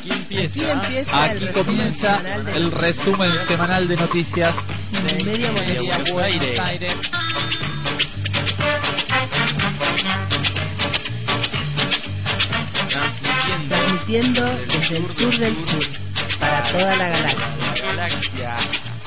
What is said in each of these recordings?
Aquí comienza el resumen semanal de noticias de Media Buenos Aires. Transmitiendo desde el sur del sur para toda la galaxia.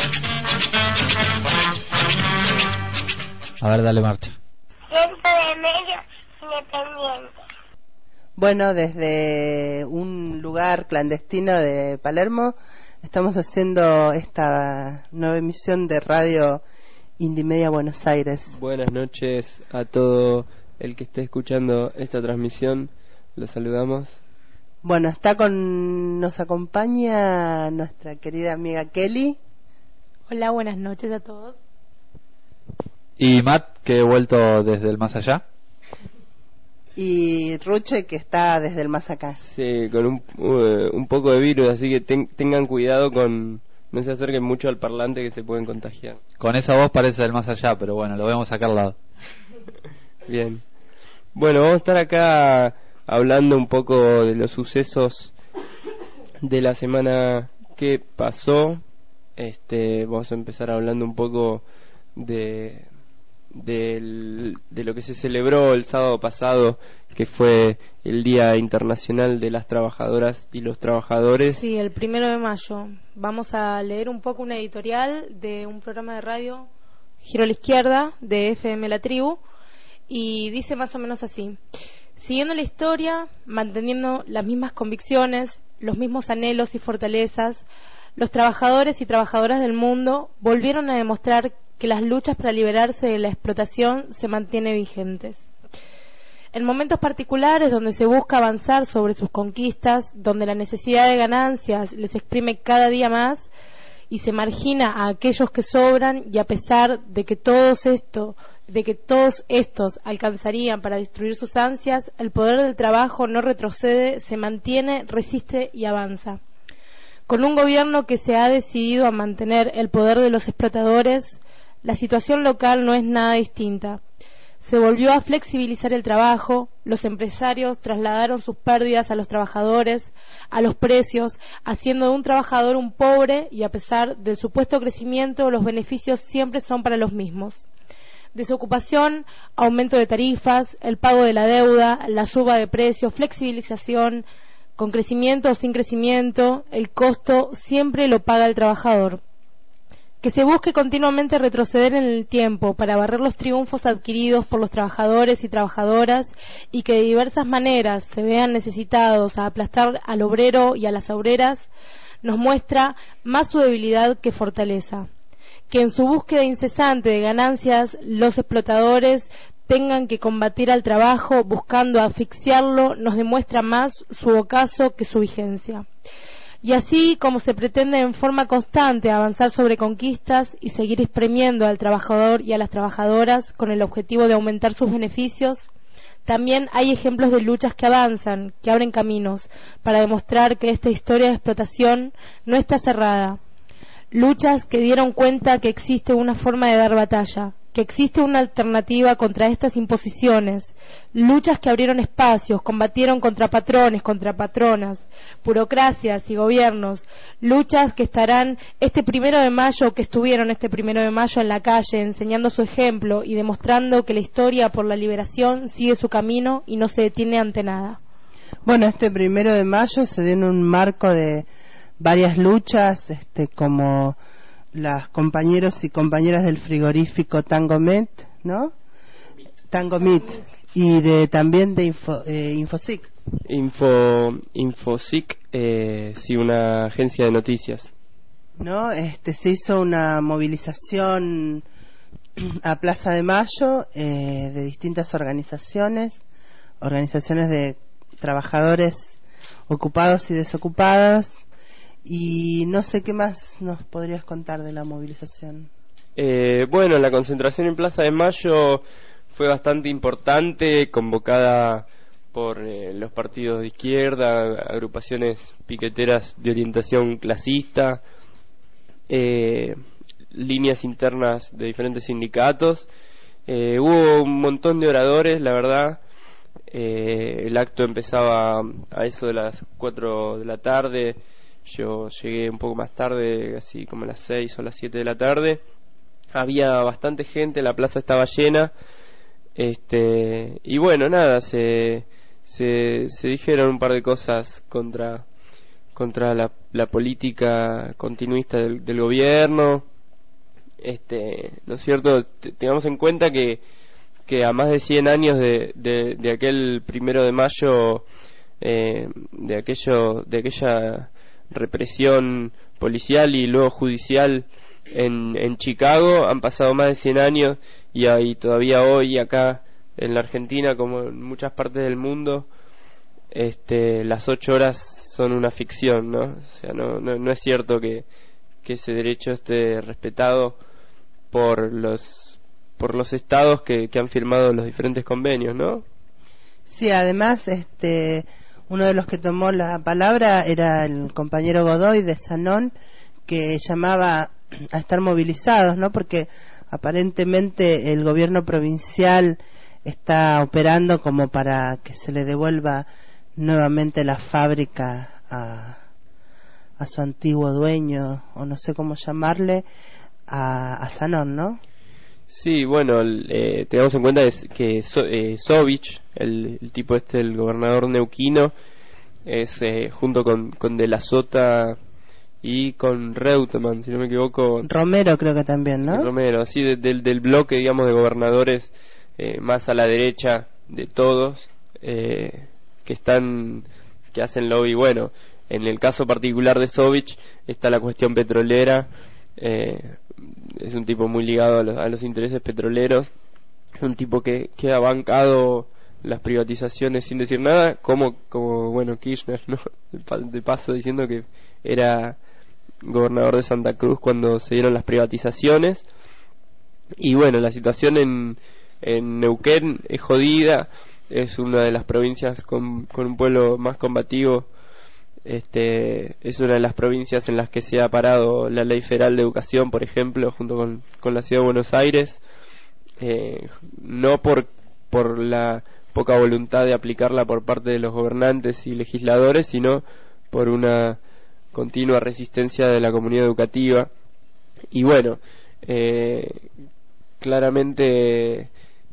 A ver, dale marcha. Centro de Medios Independientes. Bueno, desde un lugar clandestino de Palermo estamos haciendo esta nueva emisión de Radio Indimedia Buenos Aires. Buenas noches a todo el que esté escuchando esta transmisión. Los saludamos. Bueno, nos acompaña nuestra querida amiga Kelly. Hola, buenas noches a todos. Y Matt, que he vuelto desde el más allá. Y Ruche, que está desde el más acá. Sí, con un poco de virus, así que tengan cuidado no se acerquen mucho al parlante que se pueden contagiar. Con esa voz parece del más allá, pero bueno, lo vemos acá al lado. Bien. Bueno, vamos a estar acá hablando un poco de los sucesos de la semana que pasó. Vamos a empezar hablando un poco de lo que se celebró el sábado pasado, que fue el Día Internacional de las Trabajadoras y los Trabajadores. Sí, el 1 de mayo. Vamos a leer un poco una editorial de un programa de radio, Giro a la Izquierda, de FM La Tribu, y dice más o menos así: siguiendo la historia, manteniendo las mismas convicciones, los mismos anhelos y fortalezas, los trabajadores y trabajadoras del mundo volvieron a demostrar que las luchas para liberarse de la explotación se mantienen vigentes. En momentos particulares donde se busca avanzar sobre sus conquistas, donde la necesidad de ganancias les exprime cada día más y se margina a aquellos que sobran, y a pesar de que todos estos alcanzarían para destruir sus ansias, el poder del trabajo no retrocede, se mantiene, resiste y avanza. Con un gobierno que se ha decidido a mantener el poder de los explotadores, la situación local no es nada distinta. Se volvió a flexibilizar el trabajo, los empresarios trasladaron sus pérdidas a los trabajadores, a los precios, haciendo de un trabajador un pobre, y a pesar del supuesto crecimiento, los beneficios siempre son para los mismos. Desocupación, aumento de tarifas, el pago de la deuda, la suba de precios, flexibilización, con crecimiento o sin crecimiento, el costo siempre lo paga el trabajador. Que se busque continuamente retroceder en el tiempo para barrer los triunfos adquiridos por los trabajadores y trabajadoras, y que de diversas maneras se vean necesitados a aplastar al obrero y a las obreras, nos muestra más su debilidad que fortaleza. Que en su búsqueda incesante de ganancias los explotadores tengan que combatir al trabajo buscando asfixiarlo nos demuestra más su ocaso que su vigencia. Y así como se pretende en forma constante avanzar sobre conquistas y seguir exprimiendo al trabajador y a las trabajadoras con el objetivo de aumentar sus beneficios, también hay ejemplos de luchas que avanzan, que abren caminos, para demostrar que esta historia de explotación no está cerrada. Luchas que dieron cuenta que existe una forma de dar batalla, que existe una alternativa contra estas imposiciones, luchas que abrieron espacios, combatieron contra patrones, contra patronas, burocracias y gobiernos, luchas que estarán este 1 de mayo, que estuvieron este 1 de mayo en la calle enseñando su ejemplo y demostrando que la historia por la liberación sigue su camino y no se detiene ante nada. Bueno, este 1 de mayo se dio en un marco de varias luchas, como las compañeros y compañeras del frigorífico Tangomet, ¿no? Tangomet, y también de Infosic. Infosic, sí, una agencia de noticias. ¿No? Se hizo una movilización a Plaza de Mayo de distintas organizaciones de trabajadores ocupados y desocupados. Y no sé qué más nos podrías contar de la movilización. Bueno, la concentración en Plaza de Mayo fue bastante importante, convocada por los partidos de izquierda, agrupaciones piqueteras de orientación clasista, líneas internas de diferentes sindicatos. Hubo un montón de oradores, la verdad. El acto empezaba a eso de las 4 de la tarde. Yo llegué un poco más tarde, así como a las 6 o las 7 de la tarde. Había bastante gente, la plaza estaba llena. Y bueno, nada, se dijeron un par de cosas contra la política continuista del gobierno. ¿No es cierto? Tengamos en cuenta que a más de 100 años de aquel 1 de mayo, de aquella represión policial y luego judicial en Chicago, han pasado más de 100 años y todavía hoy acá en la Argentina, como en muchas partes del mundo, las 8 horas son una ficción, ¿no? O sea, no es cierto que ese derecho esté respetado por los estados que han firmado los diferentes convenios, ¿no? Sí, además, uno de los que tomó la palabra era el compañero Godoy de Sanón, que llamaba a estar movilizados, ¿no? Porque aparentemente el gobierno provincial está operando como para que se le devuelva nuevamente la fábrica a su antiguo dueño, o no sé cómo llamarle, a Sanón, ¿no? Sí, bueno, tengamos en cuenta que Sovich, el tipo el gobernador neuquino, es junto con De la Sota y con Reutemann, si no me equivoco. Romero creo que también, ¿no? Romero, así del bloque, digamos, de gobernadores más a la derecha de todos, que hacen lobby. Bueno, en el caso particular de Sovich está la cuestión petrolera. Es un tipo muy ligado a los intereses petroleros, un tipo que ha bancado las privatizaciones sin decir nada, como bueno, Kirchner, ¿no? De paso, diciendo que era gobernador de Santa Cruz cuando se dieron las privatizaciones. Y bueno, la situación en Neuquén es jodida, es una de las provincias con un pueblo más combativo. Es una de las provincias en las que se ha parado la Ley Federal de Educación, por ejemplo, junto con la Ciudad de Buenos Aires, no por la poca voluntad de aplicarla por parte de los gobernantes y legisladores, sino por una continua resistencia de la comunidad educativa. Y bueno, claramente,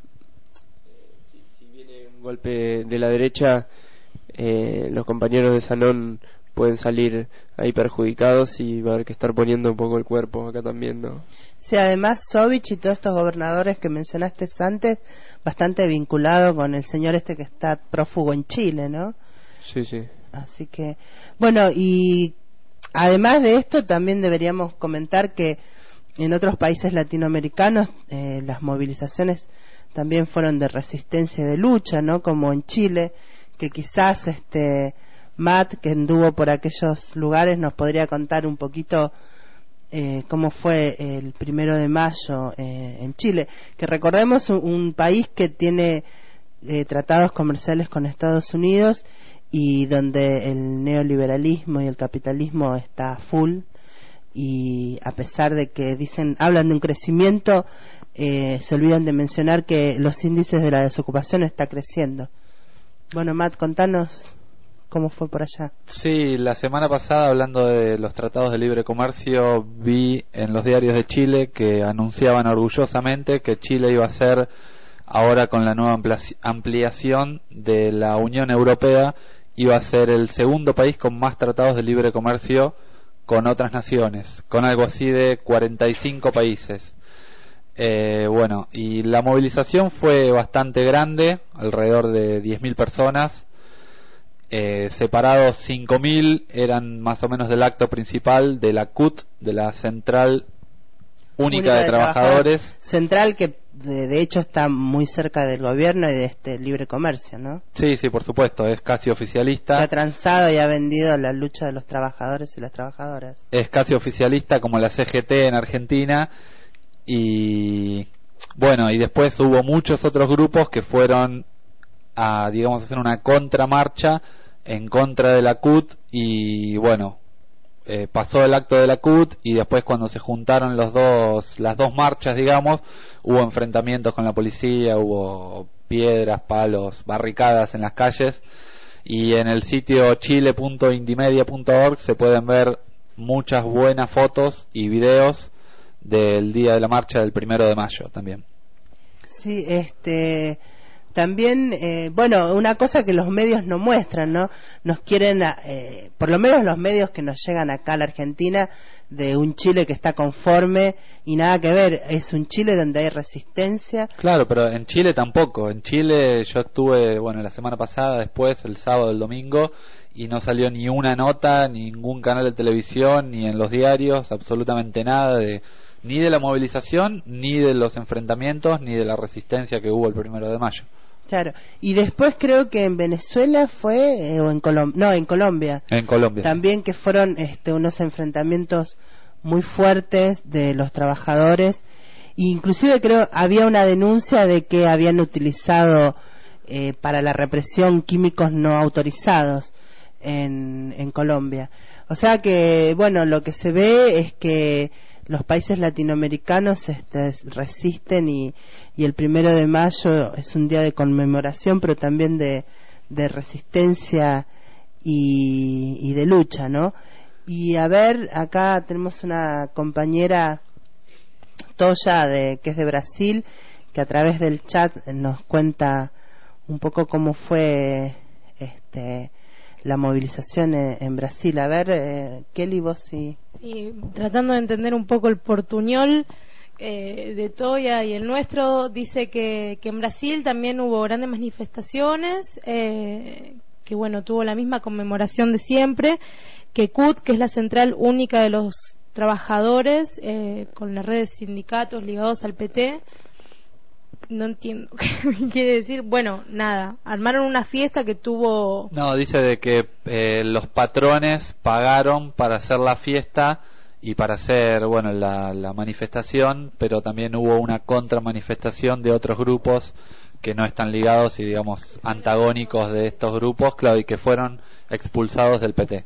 si viene un golpe de la derecha, los compañeros de Sanón pueden salir ahí perjudicados y va a haber que estar poniendo un poco el cuerpo acá también, ¿no? Sí, además Sovich y todos estos gobernadores que mencionaste antes, bastante vinculado con el señor que está prófugo en Chile, ¿no? Sí, sí. Así que, bueno, y además de esto también deberíamos comentar que en otros países latinoamericanos las movilizaciones también fueron de resistencia y de lucha, ¿no? Como en Chile, que quizás Matt, que anduvo por aquellos lugares, nos podría contar un poquito cómo fue el 1 de mayo en Chile, que recordemos un país que tiene tratados comerciales con Estados Unidos y donde el neoliberalismo y el capitalismo está full, y a pesar de que hablan de un crecimiento, se olvidan de mencionar que los índices de la desocupación está creciendo. Bueno, Matt, contanos cómo fue por allá. Sí, la semana pasada, hablando de los tratados de libre comercio, vi en los diarios de Chile que anunciaban orgullosamente que Chile iba a ser, ahora con la nueva ampliación de la Unión Europea, iba a ser el segundo país con más tratados de libre comercio con otras naciones, con algo así de 45 países. Bueno, y la movilización fue bastante grande, alrededor de 10.000 personas. Separados 5.000 eran más o menos del acto principal de la CUT, de la Central Única de Trabajadores. Central que de hecho está muy cerca del gobierno y de libre comercio, ¿no? Sí, sí, por supuesto, es casi oficialista. Ha transado y ha vendido la lucha de los trabajadores y las trabajadoras. Es casi oficialista como la CGT en Argentina. Y bueno, y después hubo muchos otros grupos que fueron a, digamos, hacer una contramarcha en contra de la CUT. Y bueno, pasó el acto de la CUT y después, cuando se juntaron las dos marchas, digamos, hubo enfrentamientos con la policía, hubo piedras, palos, barricadas en las calles. Y en el sitio chile.indymedia.org se pueden ver muchas buenas fotos y videos del día de la marcha del 1 de mayo también. Sí, también, bueno, una cosa que los medios no muestran, ¿no? Nos quieren, por lo menos los medios que nos llegan acá a la Argentina, de un Chile que está conforme y nada que ver, es un Chile donde hay resistencia. Claro, pero en Chile tampoco. En Chile yo estuve, bueno, la semana pasada, después, el sábado, el domingo, y no salió ni una nota, ningún canal de televisión, ni en los diarios, absolutamente nada ni de la movilización, ni de los enfrentamientos, ni de la resistencia que hubo el 1 de mayo. Claro, y después creo que en Venezuela fue, o en Colombia, no, en Colombia. En Colombia. También que fueron unos enfrentamientos muy fuertes de los trabajadores. Inclusive creo había una denuncia de que habían utilizado para la represión químicos no autorizados en Colombia. O sea que, bueno, lo que se ve es que los países latinoamericanos resisten y el 1 de mayo es un día de conmemoración, pero también de resistencia y de lucha, ¿no? Y a ver, acá tenemos una compañera, Toya, que es de Brasil, que a través del chat nos cuenta un poco cómo fue la movilización en Brasil. A ver, Kelly, vos sí. Y tratando de entender un poco el portuñol de Toya y el nuestro, dice que en Brasil también hubo grandes manifestaciones, que bueno, tuvo la misma conmemoración de siempre, que CUT, que es la central única de los trabajadores, con las redes de sindicatos ligados al PT. No entiendo qué quiere decir. Bueno, nada, armaron una fiesta que tuvo... No, dice de que los patrones pagaron para hacer la fiesta y para hacer, bueno, la manifestación, pero también hubo una contramanifestación de otros grupos que no están ligados y, digamos, antagónicos de estos grupos, claro, y que fueron expulsados del PT.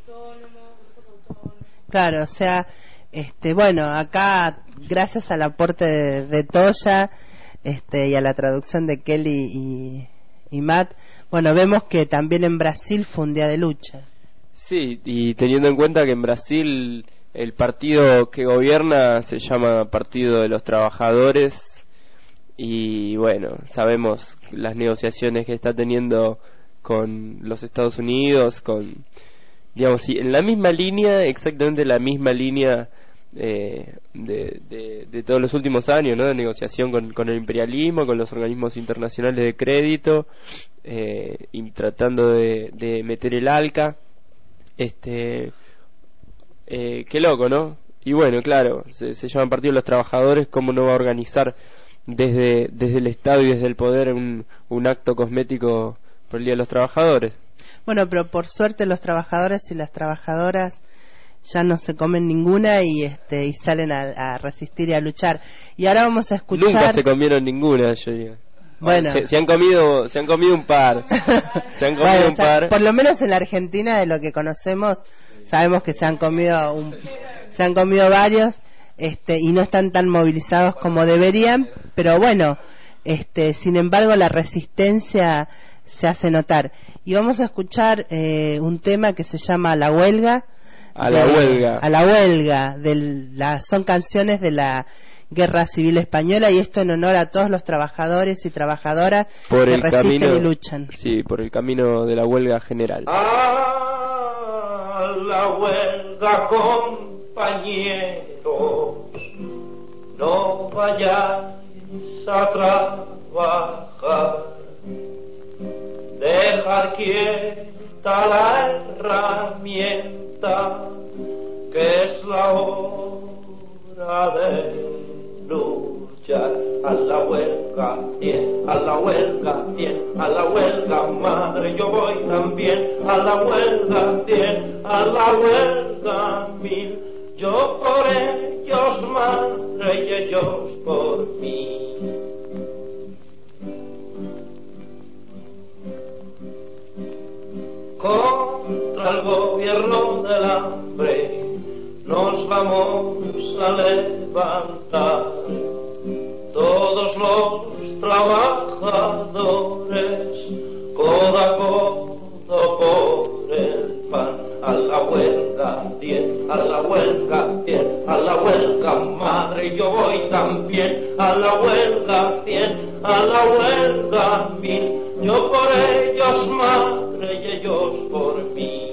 Claro, o sea, bueno, acá, gracias al aporte de Toya, y a la traducción de Kelly y Matt, bueno, vemos que también en Brasil fue un día de lucha. Sí, y teniendo en cuenta que en Brasil el partido que gobierna se llama Partido de los Trabajadores, y bueno, sabemos las negociaciones que está teniendo con los Estados Unidos, digamos, sí, en la misma línea, exactamente la misma línea de todos los últimos años, ¿no? De negociación con el imperialismo, con los organismos internacionales de crédito, y tratando de meter el ALCA. Qué loco, ¿no? Y bueno, claro, se llama Partido de los Trabajadores. ¿Cómo no va a organizar desde el Estado y desde el poder un acto cosmético por el Día de los Trabajadores? Bueno, pero por suerte los trabajadores y las trabajadoras ya no se comen ninguna y salen a resistir y a luchar. Y ahora vamos a escuchar... Nunca se comieron ninguna, yo digo. Bueno, se han comido un par. Se han comido un par. Por lo menos en la Argentina, de lo que conocemos, sabemos que se han comido varios, y no están tan movilizados como deberían, pero bueno, sin embargo la resistencia se hace notar. Y vamos a escuchar un tema que se llama La Huelga. A la huelga. Son canciones de la Guerra Civil Española, y esto en honor a todos los trabajadores y trabajadoras que resisten y luchan. Sí, por el camino de la huelga general. A la huelga, compañeros, no vayáis a trabajar, dejar quieta la herramienta, que es la hora de luchar. A la huelga, bien, a la huelga, bien, a la huelga, madre, yo voy también. A la huelga, bien, a la huelga, mil, yo por ellos, madre, y ellos por mí. Contra el gobierno del hambre nos vamos a levantar, todos los trabajadores, codo a codo por el pan. A la huelga 10, a la huelga 10, a la huelga madre, yo voy también. A la huelga 100, a la huelga 1000, yo por ellos madre y ellos por mí.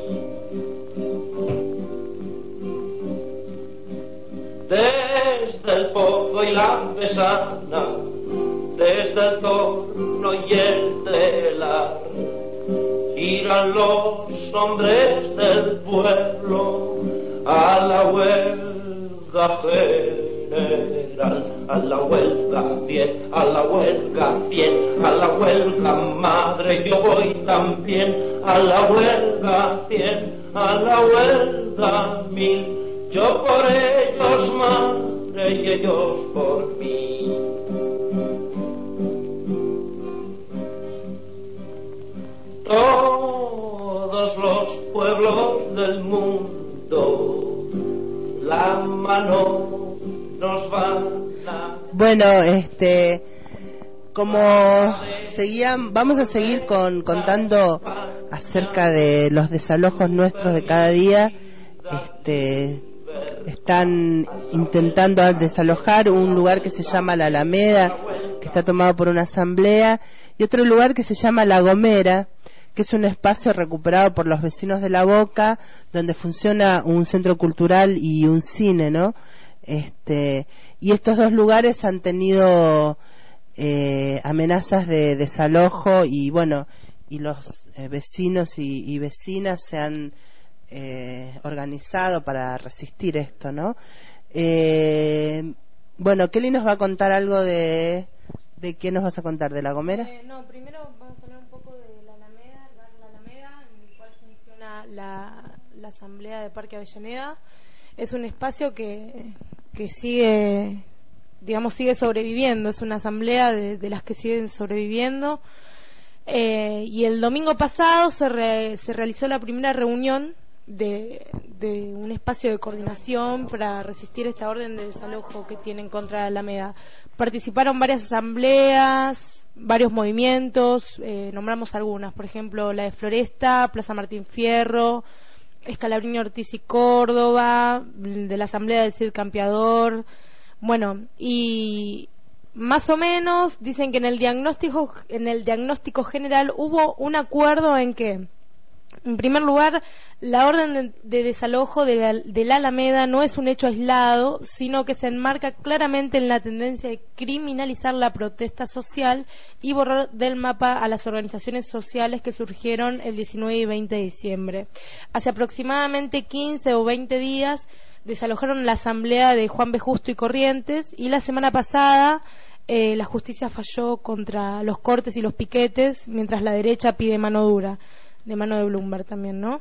Desde el pozo y la pesana, desde el torno y el telar, giran los hombres del pueblo a la huelga general. A la huelga 10, a la huelga 100, a la huelga madre, yo voy también. A la huelga 100, a la huelga 1000, yo por ellos madre y ellos por mí. Todos los pueblos del mundo la mano nos van a... Bueno, como vamos a seguir contando acerca de los desalojos nuestros de cada día. Están intentando desalojar un lugar que se llama La Alameda, que está tomado por una asamblea, y otro lugar que se llama La Gomera, que es un espacio recuperado por los vecinos de La Boca, donde funciona un centro cultural y un cine, ¿no? Y estos dos lugares han tenido amenazas de desalojo, y bueno, y los vecinos y vecinas se han organizado para resistir esto, ¿no? Bueno, Kelly nos va a contar algo de qué nos vas a contar, ¿de La Gomera? No, primero vamos a hablar un poco de La Alameda, en el cual funciona la Asamblea de Parque Avellaneda. Es un espacio que sigue, digamos, sigue sobreviviendo, es una asamblea de las que siguen sobreviviendo. Y el domingo pasado se realizó la primera reunión de un espacio de coordinación para resistir esta orden de desalojo que tiene en contra de Alameda. Participaron varias asambleas, varios movimientos, nombramos algunas, por ejemplo la de Floresta, Plaza Martín Fierro, Scalabrini Ortiz y Córdoba, de la asamblea del Cid Campeador. Bueno, y más o menos dicen que en el diagnóstico general hubo un acuerdo en que, en primer lugar, la orden de desalojo de la Alameda no es un hecho aislado, sino que se enmarca claramente en la tendencia de criminalizar la protesta social y borrar del mapa a las organizaciones sociales que surgieron el 19 y 20 de diciembre. Hace aproximadamente 15 o 20 días desalojaron la asamblea de Juan B. Justo y Corrientes, y la semana pasada la justicia falló contra los cortes y los piquetes, mientras la derecha pide mano dura, de mano de Bloomberg también, ¿no?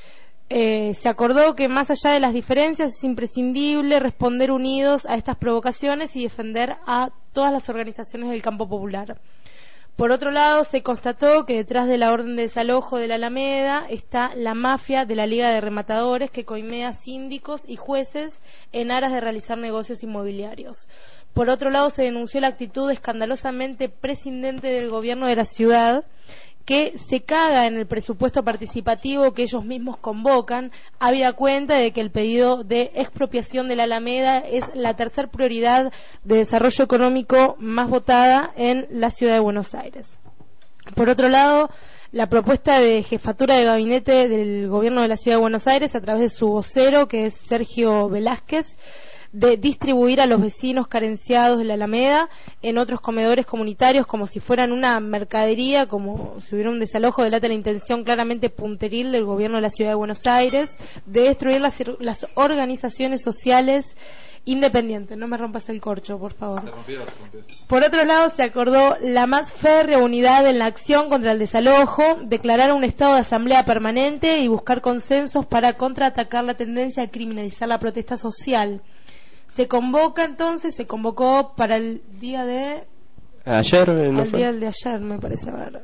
Se acordó que más allá de las diferencias es imprescindible responder unidos a estas provocaciones y defender a todas las organizaciones del campo popular. Por otro lado, se constató que detrás de la orden de desalojo de la Alameda está la mafia de la Liga de Rematadores, que coimea síndicos y jueces en aras de realizar negocios inmobiliarios. Por otro lado, se denunció la actitud escandalosamente prescindente del gobierno de la ciudad, que se caga en el presupuesto participativo que ellos mismos convocan, habida cuenta de que el pedido de expropiación de la Alameda es la tercera prioridad de desarrollo económico más votada en la ciudad de Buenos Aires. Por otro lado, la propuesta de jefatura de gabinete del gobierno de la ciudad de Buenos Aires, a través de su vocero, que es Sergio Velázquez, de distribuir a los vecinos carenciados de la Alameda en otros comedores comunitarios como si fueran una mercadería, como si hubiera un desalojo, delata la intención claramente punteril del gobierno de la ciudad de Buenos Aires de destruir las organizaciones sociales independientes. No me rompas el corcho, por favor. Se rompió. Por otro lado, se acordó la más férrea unidad en la acción contra el desalojo, declarar un estado de asamblea permanente y buscar consensos para contraatacar la tendencia a criminalizar la protesta social. Se convocó para el día de... Ayer, ¿no el fue? día de ayer, me parece, a ver.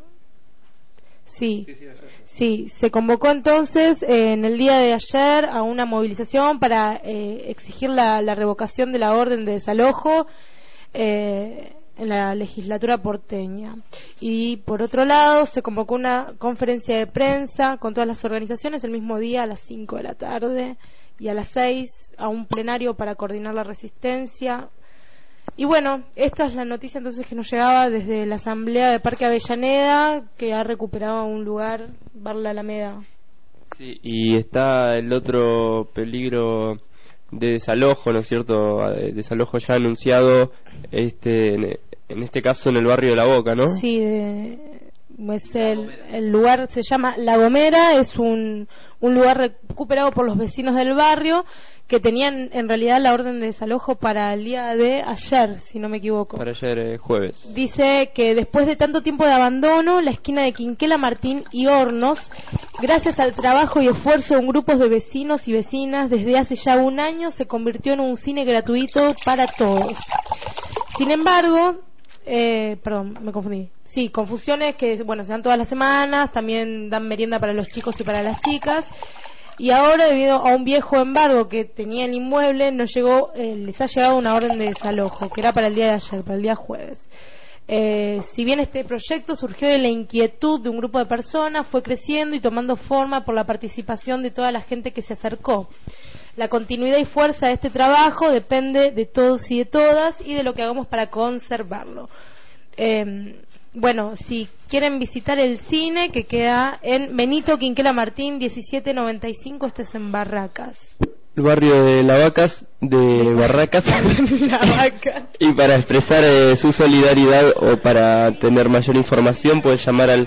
Sí, se convocó entonces en el día de ayer a una movilización para exigir la revocación de la orden de desalojo. En en la legislatura porteña. Y por otro lado, se convocó una conferencia de prensa con todas las organizaciones el mismo día a las 5 de la tarde y a las 6 a un plenario para coordinar la resistencia. Y bueno, esta es la noticia entonces que nos llegaba desde la Asamblea de Parque Avellaneda, que ha recuperado un lugar, Bar La Alameda. Sí, y está el otro peligro de desalojo, ¿no es cierto? Desalojo ya anunciado, en este caso en el barrio de La Boca, ¿no? Sí, pues el lugar se llama La Gomera, es un lugar recuperado por los vecinos del barrio que tenían en realidad la orden de desalojo para el día de ayer, si no me equivoco. Para ayer, jueves. Dice que después de tanto tiempo de abandono, la esquina de Quinquela, Martín y Hornos, gracias al trabajo y esfuerzo de un grupo de vecinos y vecinas, desde hace ya un año se convirtió en un cine gratuito para todos. Sin embargo, perdón, me confundí. Sí, confusiones que, bueno, se dan todas las semanas, también dan merienda para los chicos y para las chicas. Y ahora, debido a un viejo embargo que tenía el inmueble, les ha llegado una orden de desalojo, que era para el día de ayer, para el día jueves. Si bien este proyecto surgió de la inquietud de un grupo de personas, fue creciendo y tomando forma por la participación de toda la gente que se acercó. La continuidad y fuerza de este trabajo depende de todos y de todas y de lo que hagamos para conservarlo. Bueno, si quieren visitar el cine, que queda en Benito Quinquela Martín 1795, este es en Barracas. El barrio de Barracas. La Vaca. Y para expresar su solidaridad o para tener mayor información pueden llamar al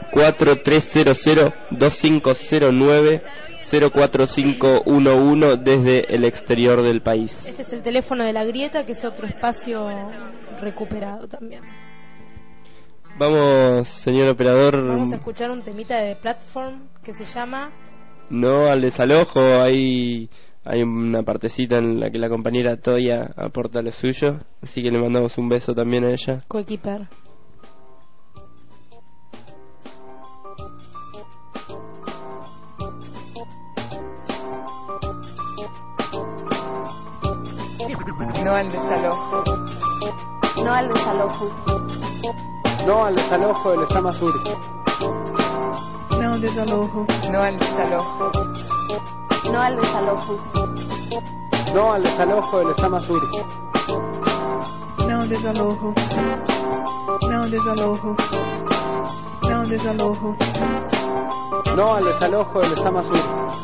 4300-2509 04511 desde el exterior del país. Este es el teléfono de La Grieta, que es otro espacio recuperado también. Vamos, señor operador. Vamos a escuchar un temita de Platform que se llama No al desalojo. Hay una partecita en la que la compañera Toya aporta lo suyo, así que le mandamos un beso también a ella. Coequiper. No al desalojo. No al desalojo. No al desalojo de Lezama Sur. No al desalojo. No al desalojo. No al desalojo. No al desalojo de Lezama Sur. No al desalojo. No al desalojo. No al desalojo. No al desalojo de Lezama Sur.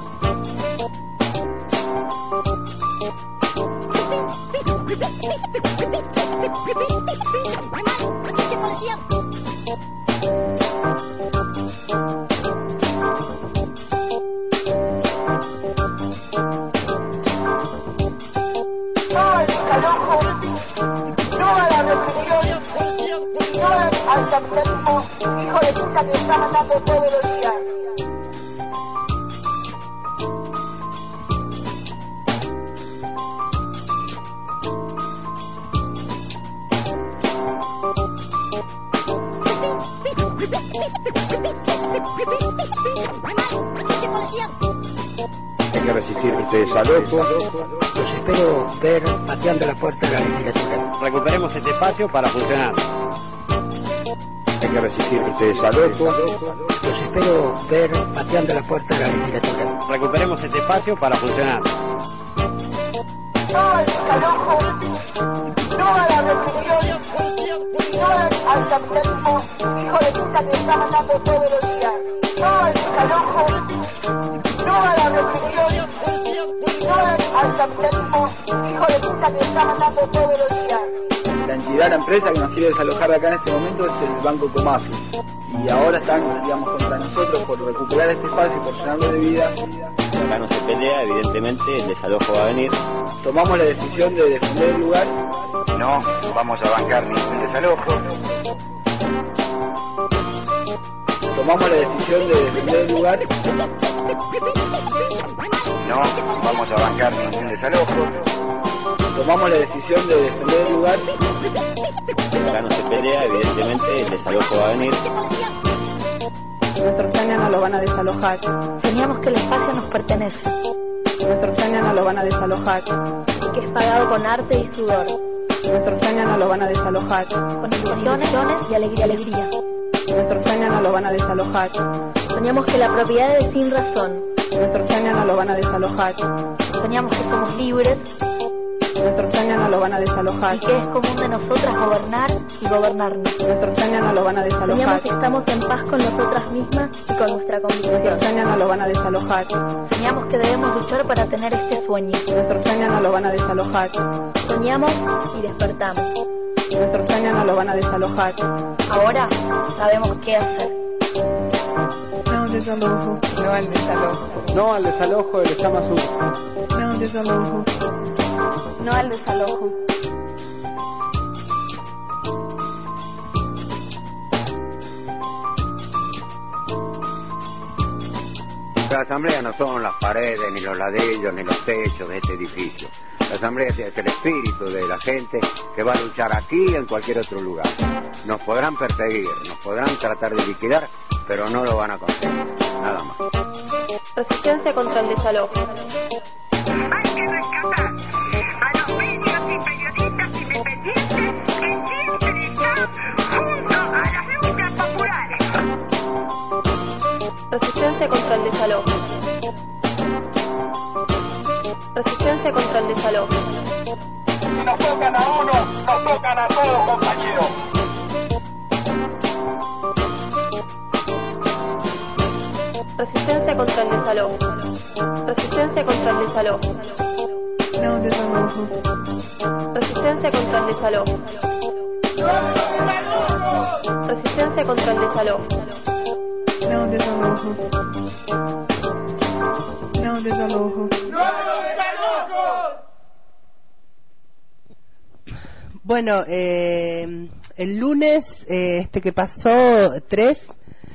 Al capitalismo, hijo de puta que está matando todos los días. Hay que resistir este desalojo. Los espero ver pateando la puerta de la legislatura. Recuperemos este espacio para funcionar. Hay que resistir este desalojo. Los espero ver pateando la puerta de la legislatura. Recuperemos este espacio para funcionar. No al desalojo, no a la represión, no al capitalismo, hijo de puta que está matando todos los días. No al desalojo, no a la represión, no al capitalismo, hijo de puta que está matando todos los días. La entidad, la empresa que nos quiere desalojar de acá en este momento es el Banco Comafi. Y ahora están, digamos, contra nosotros por recuperar este espacio y por llenarlo de vida. Acá no se pelea, evidentemente el desalojo va a venir. Tomamos la decisión de defender el lugar. No vamos a bancar ningún desalojo. Tomamos la decisión de defender el lugar. No vamos a bancar ningún desalojo. Tomamos la decisión de defender el lugar. Acá no se pelea, evidentemente el desalojo va a venir. Nuestros años no lo van a desalojar. Teníamos que el espacio nos pertenece. Nuestros años no lo van a desalojar. Que es pagado con arte y sudor. Nuestros sueños no lo van a desalojar. Con ilusiones y alegría. Nuestros sueños no lo van a desalojar. Soñamos que la propiedad es sin razón. Nuestros sueños no lo van a desalojar. Soñamos que somos libres. Nuestros sueños no lo van a desalojar. Y que es común de nosotras gobernar y gobernarnos. Nuestros sueños no lo van a desalojar. Soñamos que estamos en paz con nosotras mismas y con nuestra convicción. Nuestros sueños no lo van a desalojar. Soñamos que debemos luchar para tener este sueño. Nuestros sueños no lo van a desalojar. Soñamos y despertamos. Nuestros sueños no lo van a desalojar. Ahora sabemos qué hacer. No al desalojo. No al desalojo. No al desalojo del Esama Sur. No al desalojo. No al desalojo. La asamblea no son las paredes, ni los ladrillos, ni los techos de este edificio. La asamblea es el espíritu de la gente que va a luchar aquí y en cualquier otro lugar. Nos podrán perseguir, nos podrán tratar de liquidar, pero no lo van a conseguir. Nada más. Resistencia contra el desalojo. Hay que rescatar a los medios y periodistas independientes que siempre están junto a las luchas populares. Resistencia contra el desalojo. Resistencia contra el desalojo. Si nos tocan a uno, nos tocan a todos, compañeros. Resistencia contra el desalojo. Resistencia contra el desalojo. No al desalojo. Resistencia contra el desalojo. Resistencia contra el desalojo. No al desalojo. No al desalojo. Bueno, el lunes que pasó 3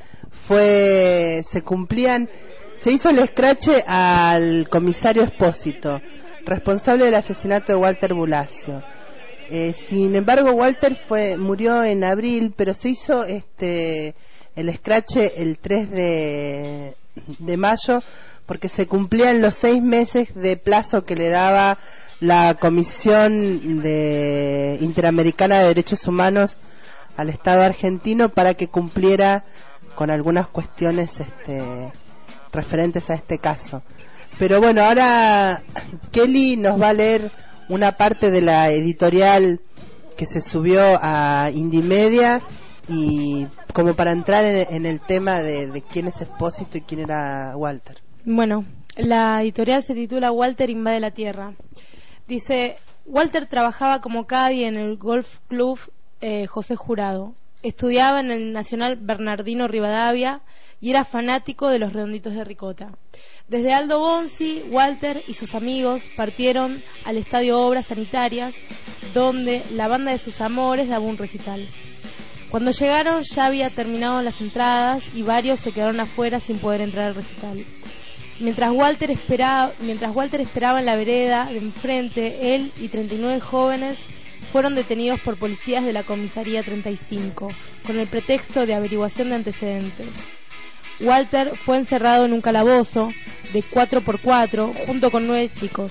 se hizo el escrache al comisario Espósito, responsable del asesinato de Walter Bulacio. Sin embargo, Walter murió en abril, pero se hizo el escrache el 3 de mayo porque se cumplían los 6 meses de plazo que le daba la Comisión Interamericana de Derechos Humanos al Estado argentino para que cumpliera con algunas cuestiones referentes a este caso. Pero bueno, ahora Kelly nos va a leer una parte de la editorial que se subió a Indymedia, y como para entrar en el tema de quién es Espósito y quién era Walter. Bueno, la editorial se titula Walter invade la Tierra. Dice: Walter trabajaba como caddy en el Golf Club José Jurado. Estudiaba en el Nacional Bernardino Rivadavia y era fanático de los redonditos de ricota. Desde Aldo Bonzi, Walter y sus amigos partieron al Estadio Obras Sanitarias, donde la banda de sus amores daba un recital. Cuando llegaron ya había terminado las entradas y varios se quedaron afuera sin poder entrar al recital. Mientras Walter esperaba en la vereda de enfrente, él y 39 jóvenes fueron detenidos por policías de la comisaría 35 con el pretexto de averiguación de antecedentes. Walter fue encerrado en un calabozo de 4x4 junto con 9 chicos.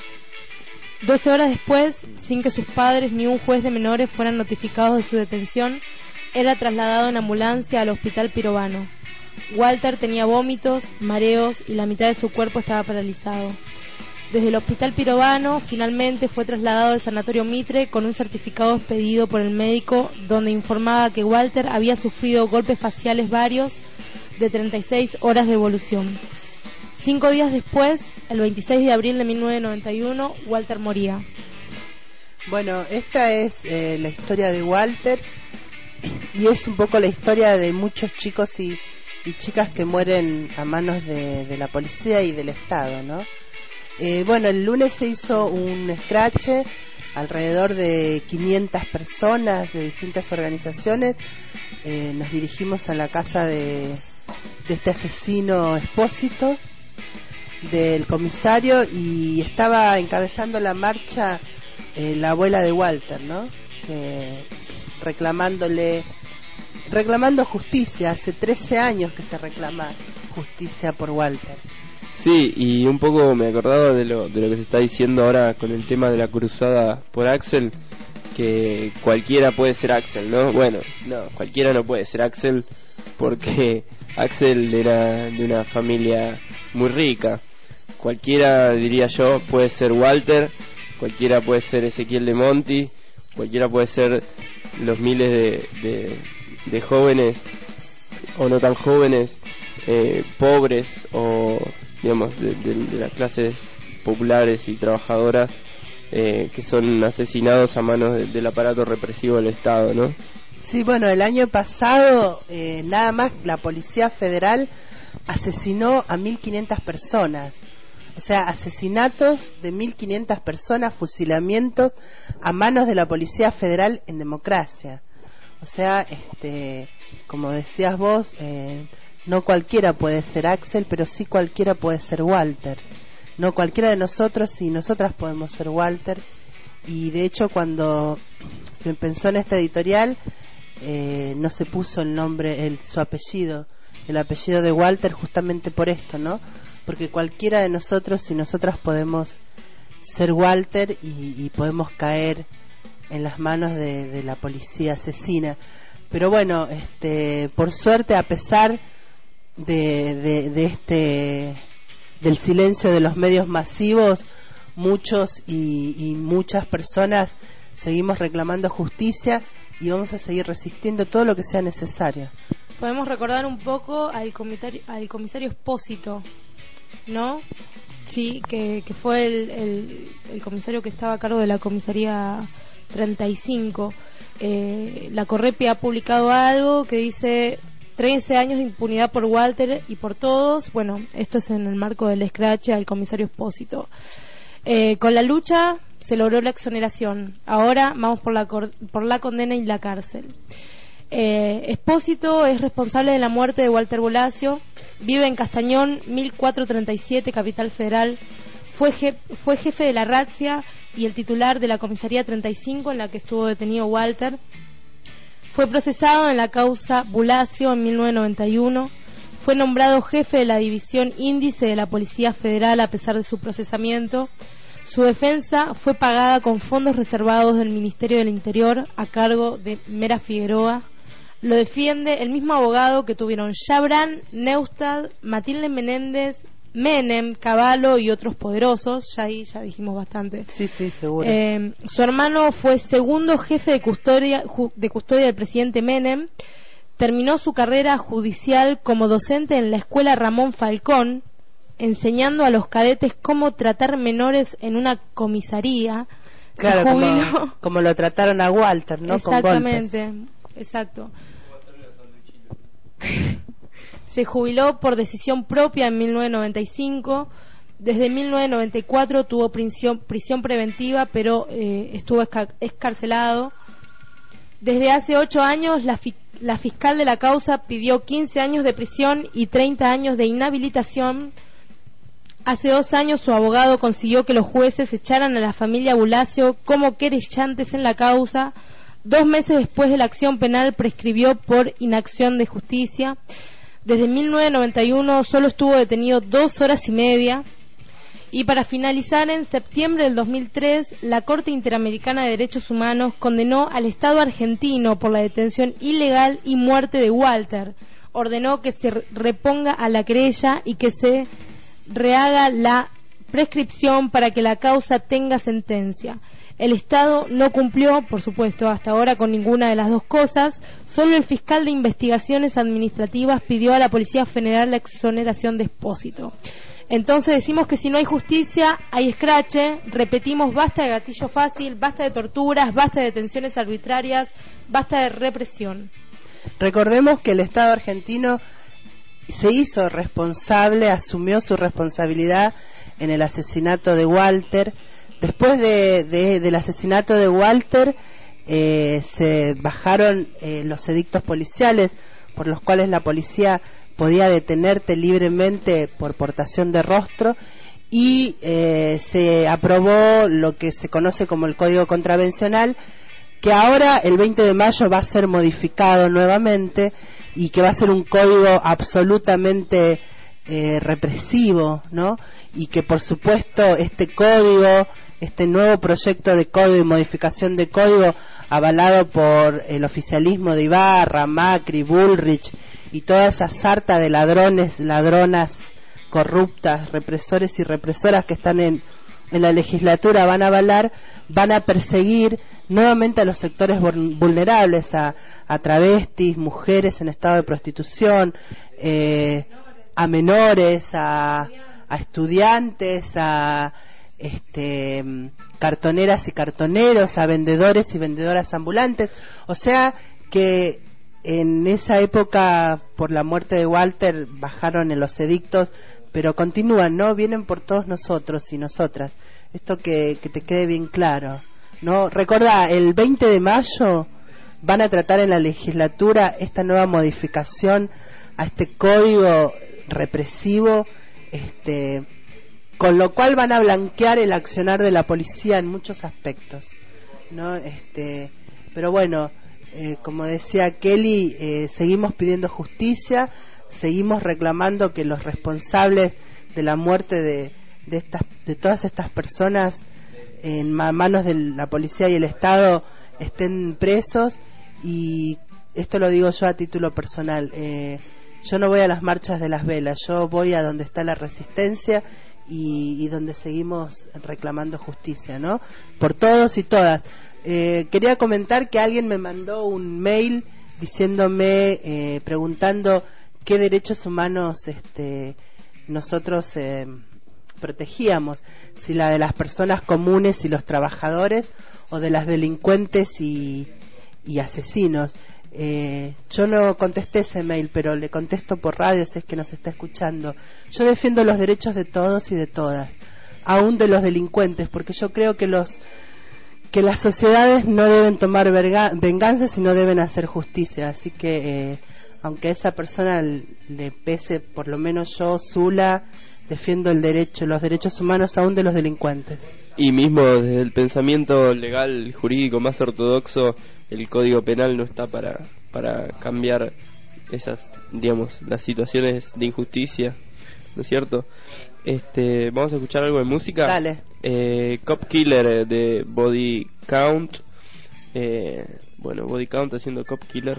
12 horas después, sin que sus padres ni un juez de menores fueran notificados de su detención, era trasladado en ambulancia al hospital Pirovano. Walter tenía vómitos, mareos y la mitad de su cuerpo estaba paralizado. Desde el hospital Pirovano finalmente fue trasladado al sanatorio Mitre con un certificado expedido por el médico donde informaba que Walter había sufrido golpes faciales varios de 36 horas de evolución. 5 días después, el 26 de abril de 1991, Walter moría. Bueno, esta es la historia de Walter, y es un poco la historia de muchos chicos y chicas que mueren a manos de la policía y del Estado, ¿no? Bueno, el lunes se hizo un escrache, alrededor de 500 personas de distintas organizaciones. Nos dirigimos a la casa de este asesino Espósito, del comisario, y estaba encabezando la marcha la abuela de Walter, ¿no? Reclamando justicia. Hace 13 años que se reclama justicia por Walter. Sí, y un poco me he acordado de lo que se está diciendo ahora con el tema de la cruzada por Axel, que cualquiera puede ser Axel, ¿no? Bueno, no, cualquiera no puede ser Axel, porque Axel era de una familia muy rica. Cualquiera, diría yo, puede ser Walter, cualquiera puede ser Ezequiel de Monti, cualquiera puede ser los miles de jóvenes o no tan jóvenes, pobres o digamos de las clases populares y trabajadoras, que son asesinados a manos del aparato represivo del Estado, ¿no? Sí, bueno, el año pasado nada más la Policía Federal asesinó a 1.500 personas. O sea, asesinatos de 1.500 personas, fusilamientos a manos de la Policía Federal en democracia. O sea, como decías vos, no cualquiera puede ser Axel, pero sí cualquiera puede ser Walter. No cualquiera de nosotros y nosotras podemos ser Walter. Y de hecho, cuando se pensó en esta editorial, no se puso el nombre, su apellido, el apellido de Walter, justamente por esto, ¿no? Porque cualquiera de nosotros y nosotras podemos ser Walter y podemos caer en las manos de la policía asesina. Pero bueno, por suerte, a pesar del silencio de los medios masivos, muchos y muchas personas seguimos reclamando justicia y vamos a seguir resistiendo todo lo que sea necesario. Podemos recordar un poco al comisario Espósito, ¿no? Sí, que fue el comisario que estaba a cargo de la comisaría 35. La Correpi ha publicado algo que dice 13 años de impunidad por Walter y por todos. Bueno, esto es en el marco del escrache al comisario Espósito. Con la lucha se logró la exoneración. Ahora vamos por la condena y la cárcel. Espósito es responsable de la muerte de Walter Bulacio. Vive en Castañón 1437, Capital Federal. Fue jefe de la razzia y el titular de la comisaría 35 en la que estuvo detenido Walter. Fue procesado en la causa Bulacio en 1991. Fue nombrado jefe de la división índice de la Policía Federal a pesar de su procesamiento. Su defensa fue pagada con fondos reservados del Ministerio del Interior a cargo de Mera Figueroa. Lo defiende el mismo abogado que tuvieron Chabran, Neustadt, Matilde Menéndez, Menem, Cavallo y otros poderosos. Ya dijimos bastante. Sí, seguro. Su hermano fue segundo jefe de custodia del presidente Menem. Terminó su carrera judicial como docente en la escuela Ramón Falcón, enseñando a los cadetes cómo tratar menores en una comisaría. Claro, como lo trataron a Walter, ¿no? Exactamente, exacto. Se jubiló por decisión propia en 1995. Desde 1994 tuvo prisión preventiva, pero estuvo excarcelado. Desde hace 8 años la fiscal de la causa pidió 15 años de prisión y 30 años de inhabilitación. Hace 2 años su abogado consiguió que los jueces echaran a la familia Bulacio como querellantes en la causa. 2 meses después de la acción penal prescribió por inacción de justicia. Desde 1991 solo estuvo detenido 2 horas y media. Y para finalizar, en septiembre del 2003, la Corte Interamericana de Derechos Humanos condenó al Estado argentino por la detención ilegal y muerte de Walter. Ordenó que se reponga a la querella y que se rehaga la prescripción para que la causa tenga sentencia. El Estado no cumplió, por supuesto, hasta ahora con ninguna de las dos cosas. Solo el fiscal de investigaciones administrativas pidió a la Policía Federal la exoneración de Espósito. Entonces decimos que si no hay justicia, hay escrache. Repetimos, basta de gatillo fácil, basta de torturas, basta de detenciones arbitrarias, basta de represión. Recordemos que el Estado argentino se hizo responsable, asumió su responsabilidad en el asesinato de Walter. Después del asesinato de Walter, se bajaron los edictos policiales por los cuales la policía podía detenerte libremente por portación de rostro y se aprobó lo que se conoce como el Código Contravencional, que ahora el 20 de mayo va a ser modificado nuevamente y que va a ser un código absolutamente represivo, ¿no? Y que por supuesto este nuevo proyecto de código y modificación de código avalado por el oficialismo de Ibarra, Macri, Bullrich y toda esa sarta de ladrones, ladronas, corruptas, represores y represoras que están en la legislatura, van a avalar, van a perseguir nuevamente a los sectores vulnerables, a travestis, mujeres en estado de prostitución, a menores, a estudiantes, a cartoneras y cartoneros, a vendedores y vendedoras ambulantes. O sea que en esa época, por la muerte de Walter, bajaron en los edictos, pero continúan, ¿no? Vienen por todos nosotros y nosotras. Esto que te quede bien claro, ¿no? Recordá, el 20 de mayo van a tratar en la legislatura esta nueva modificación a este código represivo, con lo cual van a blanquear el accionar de la policía en muchos aspectos, ¿no? Pero bueno, como decía Kelly, seguimos pidiendo justicia, seguimos reclamando que los responsables de la muerte de todas estas personas en manos de la policía y el Estado estén presos. Y esto lo digo yo a título personal, yo no voy a las marchas de las velas, yo voy a donde está la resistencia y donde seguimos reclamando justicia, ¿no? Por todos y todas. Quería comentar que alguien me mandó un mail diciéndome, preguntando qué derechos humanos nosotros protegíamos, si la de las personas comunes y los trabajadores o de las delincuentes y asesinos. Yo no contesté ese mail, pero le contesto por radio si es que nos está escuchando. Yo defiendo los derechos de todos y de todas, aún de los delincuentes, porque yo creo que las sociedades no deben tomar venganza, sino deben hacer justicia. Así que aunque a esa persona le pese, por lo menos yo, Zula, defiendo los derechos humanos aún de los delincuentes. Y mismo desde el pensamiento legal, jurídico más ortodoxo, el Código Penal no está para cambiar esas, digamos, las situaciones de injusticia, ¿no es cierto? Vamos a escuchar algo de música. Dale. Cop Killer de Body Count. Bueno, Body Count haciendo Cop Killer.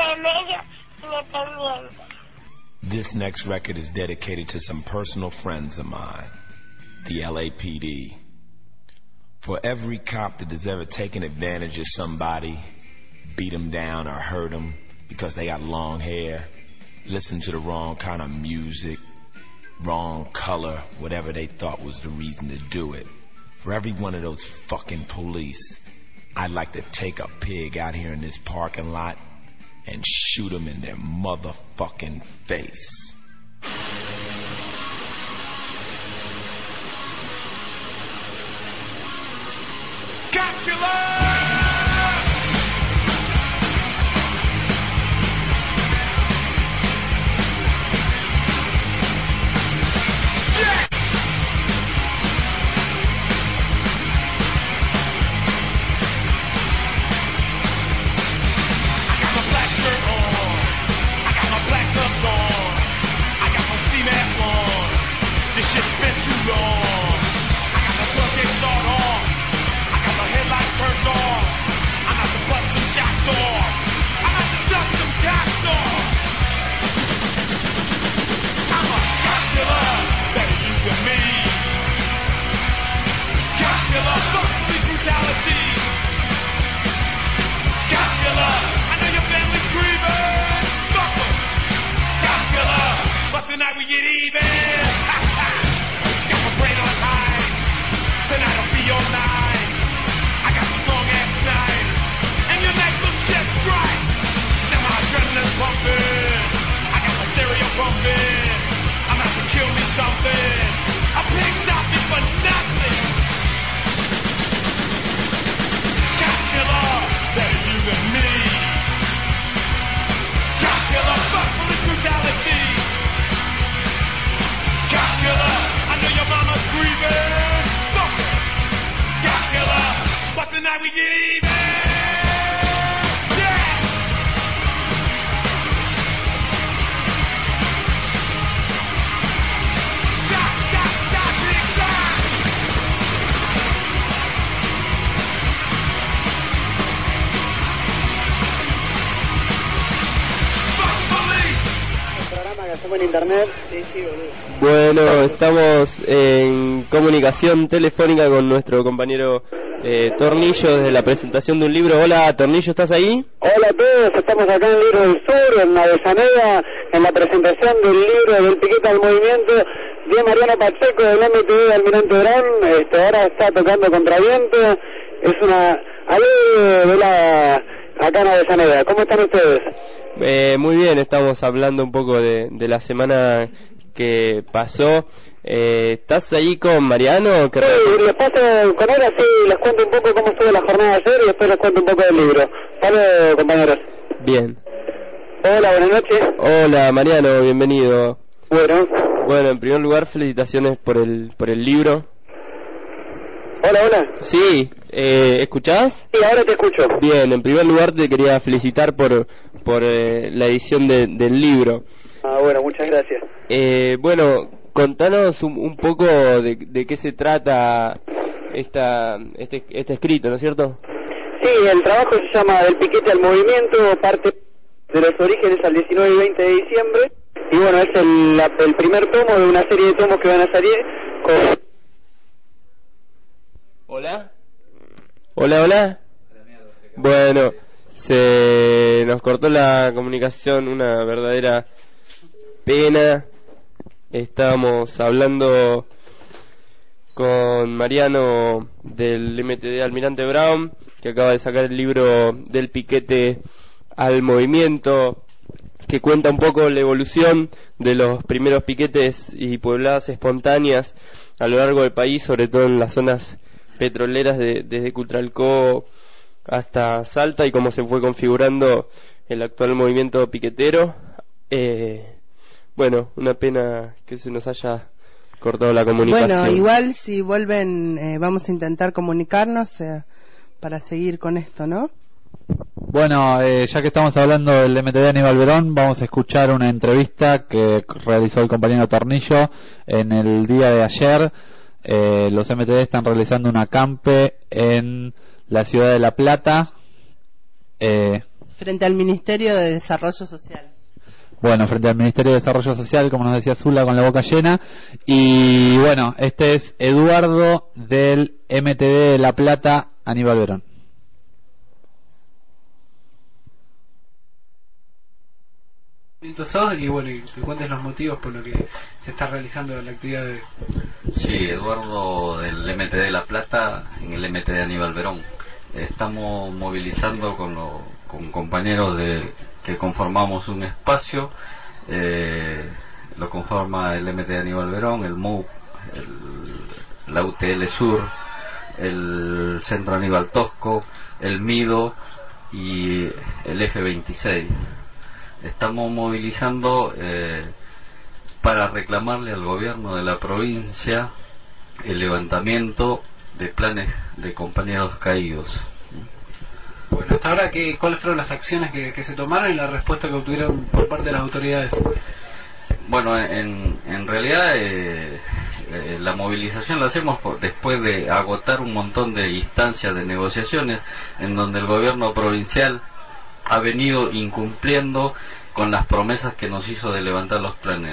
This next record is dedicated to some personal friends of mine, the LAPD. For every cop that has ever taken advantage of somebody, beat them down or hurt them because they got long hair, listened to the wrong kind of music, wrong color, whatever they thought was the reason to do it. For every one of those fucking police, I'd like to take a pig out here in this parking lot and shoot them in their motherfucking face. Tonight we get even. Got my brain on high. Tonight I'll be your night. I got the long ass night, and your neck looks just right. Now my adrenaline's pumping. I got my stereo pumping. I'm out to kill me something. A pig stop me for nothing. Cop killer, better you than me. Cop killer, fuck police brutality. I know your mama's grieving. Fuck it. Cop killer. But tonight we get even. Yeah. Stop, big stop. en internet. Bueno, estamos en comunicación telefónica con nuestro compañero Tornillo desde la presentación de un libro. Hola, Tornillo, ¿estás ahí? Hola a todos, estamos acá en el Libro del Sur, en Avellaneda, en la presentación del libro del Piquete al Movimiento de Mariano Pacheco del MTV de Almirante Brown. Ahora está tocando Contraviento. Es una alegre velada acá en Avellaneda. ¿Cómo están ustedes? Muy bien, estamos hablando un poco de la semana que pasó. ¿Estás ahí con Mariano? Sí, les paso con él, así les cuento un poco cómo estuvo la jornada de ayer y después les cuento un poco del libro. ¿Vale, compañeros? Bien. Hola, buenas noches. Hola, Mariano, bienvenido. Bueno, en primer lugar, felicitaciones por el libro. Hola. Sí, ¿escuchás? Sí, ahora te escucho. Bien, en primer lugar te quería felicitar por la edición del libro. Bueno, muchas gracias. Bueno, contanos un poco de qué se trata este escrito, ¿no es cierto? Sí, el trabajo se llama Del Piquete al Movimiento, parte de los orígenes al 19 y 20 de diciembre. Y bueno, es el primer tomo de una serie de tomos que van a salir con... Hola. Bueno, se nos cortó la comunicación, una verdadera pena. Estábamos hablando con Mariano del MTV Almirante Brown, que acaba de sacar el libro Del Piquete al Movimiento, que cuenta un poco la evolución de los primeros piquetes y puebladas espontáneas a lo largo del país, sobre todo en las zonas petroleras desde Cutralcó hasta Salta, y cómo se fue configurando el actual movimiento piquetero. Bueno, una pena que se nos haya cortado la comunicación. Bueno, igual si vuelven vamos a intentar comunicarnos para seguir con esto, ¿no? Bueno, ya que estamos hablando del MTV Aníbal Verón, vamos a escuchar una entrevista que realizó el compañero Tornillo en el día de ayer. Los MTV están realizando un acampe en la ciudad de La Plata. Frente al Ministerio de Desarrollo Social. Bueno, frente al Ministerio de Desarrollo Social, como nos decía Zula, con la boca llena. Y bueno, este es Eduardo del MTV de La Plata, Aníbal Verón. Y bueno, y que cuentes los motivos por los que se está realizando la actividad de... Sí, Eduardo del MTV de La Plata, en el MTV Aníbal Verón. Estamos movilizando con compañeros que conformamos un espacio. Lo conforma el MTV Aníbal Verón, el MUC, la UTL Sur, el Centro Aníbal Tosco, el MIDO y el F26. Estamos movilizando para reclamarle al gobierno de la provincia el levantamiento de planes de compañeros caídos. Bueno, hasta ahora, ¿cuáles fueron las acciones que se tomaron y la respuesta que obtuvieron por parte de las autoridades? Bueno, en realidad la movilización la hacemos después de agotar un montón de instancias de negociaciones en donde el gobierno provincial ha venido incumpliendo con las promesas que nos hizo de levantar los planes.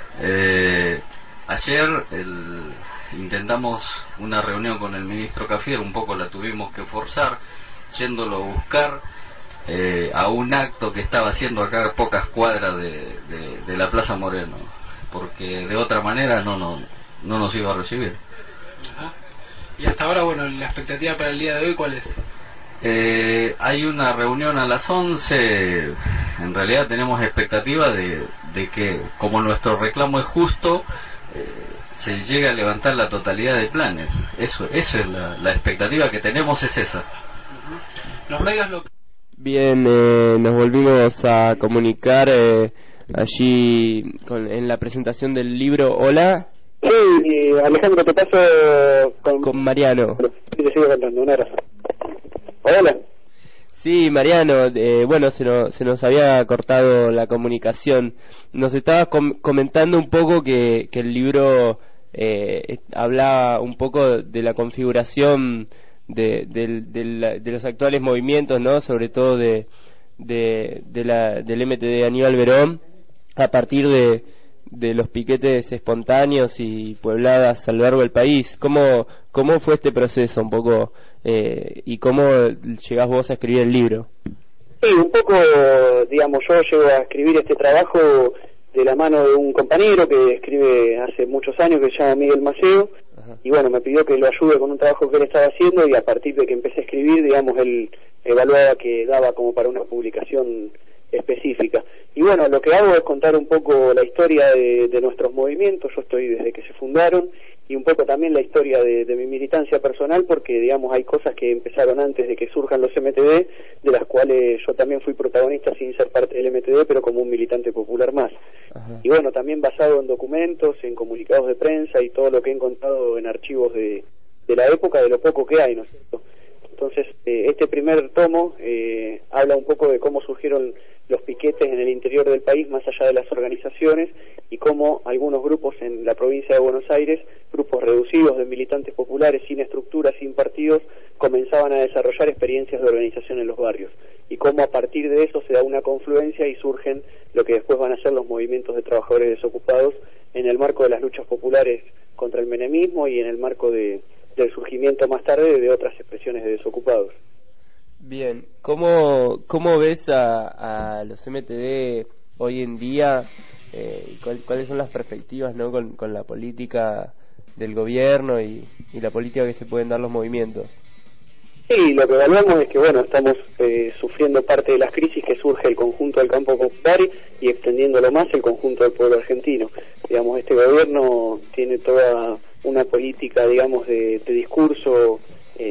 Ayer intentamos una reunión con el ministro Cafiero, un poco la tuvimos que forzar, yéndolo a buscar a un acto que estaba haciendo acá a pocas cuadras de la Plaza Moreno, porque de otra manera no nos iba a recibir. Ajá. Y hasta ahora, bueno, la expectativa para el día de hoy, ¿cuál es? Hay una reunión a las 11. En realidad tenemos expectativa de que, como nuestro reclamo es justo, se llegue a levantar la totalidad de planes. Eso es la expectativa que tenemos, es esa. Los medios locales. Bien, nos volvimos a comunicar allí en la presentación del libro. Hola. Sí, Alejandro, te paso con Mariano. Sí, te sigo contando, un abrazo. Hola. Sí, Mariano, bueno, se nos había cortado la comunicación. Nos estabas comentando un poco que el libro hablaba un poco de la configuración de los actuales movimientos, ¿no? Sobre todo del MTV Aníbal Verón, a partir de los piquetes espontáneos y puebladas a lo largo del país. ¿Cómo fue este proceso un poco y cómo llegás vos a escribir el libro? Sí, un poco, digamos, yo llego a escribir este trabajo de la mano de un compañero que escribe hace muchos años, que se llama Miguel Maceo, y bueno, me pidió que lo ayude con un trabajo que él estaba haciendo, y a partir de que empecé a escribir, digamos, él evaluaba que daba como para una publicación específica. Y bueno, lo que hago es contar un poco la historia de nuestros movimientos. Yo estoy desde que se fundaron, y un poco también la historia de mi militancia personal, porque digamos hay cosas que empezaron antes de que surjan los MTD, de las cuales yo también fui protagonista sin ser parte del MTD, pero como un militante popular más. Y bueno, también basado en documentos, en comunicados de prensa y todo lo que he encontrado en archivos de la época, de lo poco que hay, ¿no es cierto? Entonces, este primer tomo habla un poco de cómo surgieron los piquetes en el interior del país, más allá de las organizaciones, y cómo algunos grupos en la provincia de Buenos Aires, grupos reducidos de militantes populares, sin estructuras, sin partidos, comenzaban a desarrollar experiencias de organización en los barrios, y cómo a partir de eso se da una confluencia y surgen lo que después van a ser los movimientos de trabajadores desocupados en el marco de las luchas populares contra el menemismo y en el marco del surgimiento más tarde de otras expresiones de desocupados. Bien, ¿cómo ves a los MTD hoy en día? ¿Cuáles son las perspectivas, ¿no? con la política del gobierno y la política que se pueden dar los movimientos? Sí, lo que evaluamos es que bueno, estamos sufriendo parte de las crisis que surge el conjunto del campo popular y extendiéndolo más el conjunto del pueblo argentino. Digamos, este gobierno tiene toda una política, digamos, de discurso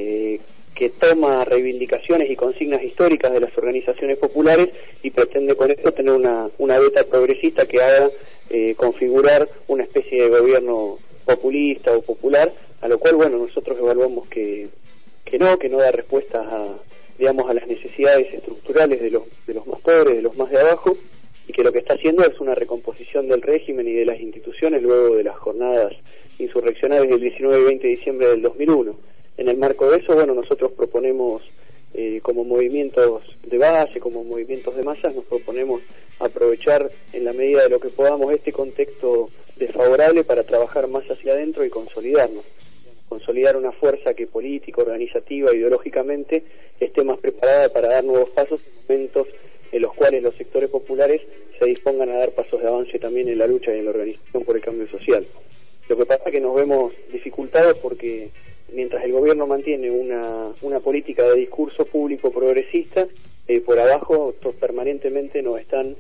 que toma reivindicaciones y consignas históricas de las organizaciones populares y pretende con esto tener una beta progresista que haga configurar una especie de gobierno populista o popular, a lo cual, bueno, nosotros evaluamos que no da respuestas a las necesidades estructurales de los más pobres, de los más de abajo, y que lo que está haciendo es una recomposición del régimen y de las instituciones luego de las jornadas insurreccionales del 19 y 20 de diciembre del 2001. En el marco de eso, bueno, nosotros proponemos como movimientos de base, como movimientos de masas, nos proponemos aprovechar en la medida de lo que podamos este contexto desfavorable para trabajar más hacia adentro y consolidarnos. Consolidar una fuerza que política, organizativa, ideológicamente esté más preparada para dar nuevos pasos en momentos en los cuales los sectores populares se dispongan a dar pasos de avance también en la lucha y en la organización por el cambio social. Lo que pasa es que nos vemos dificultados porque mientras el gobierno mantiene una política de discurso público progresista, por abajo permanentemente nos están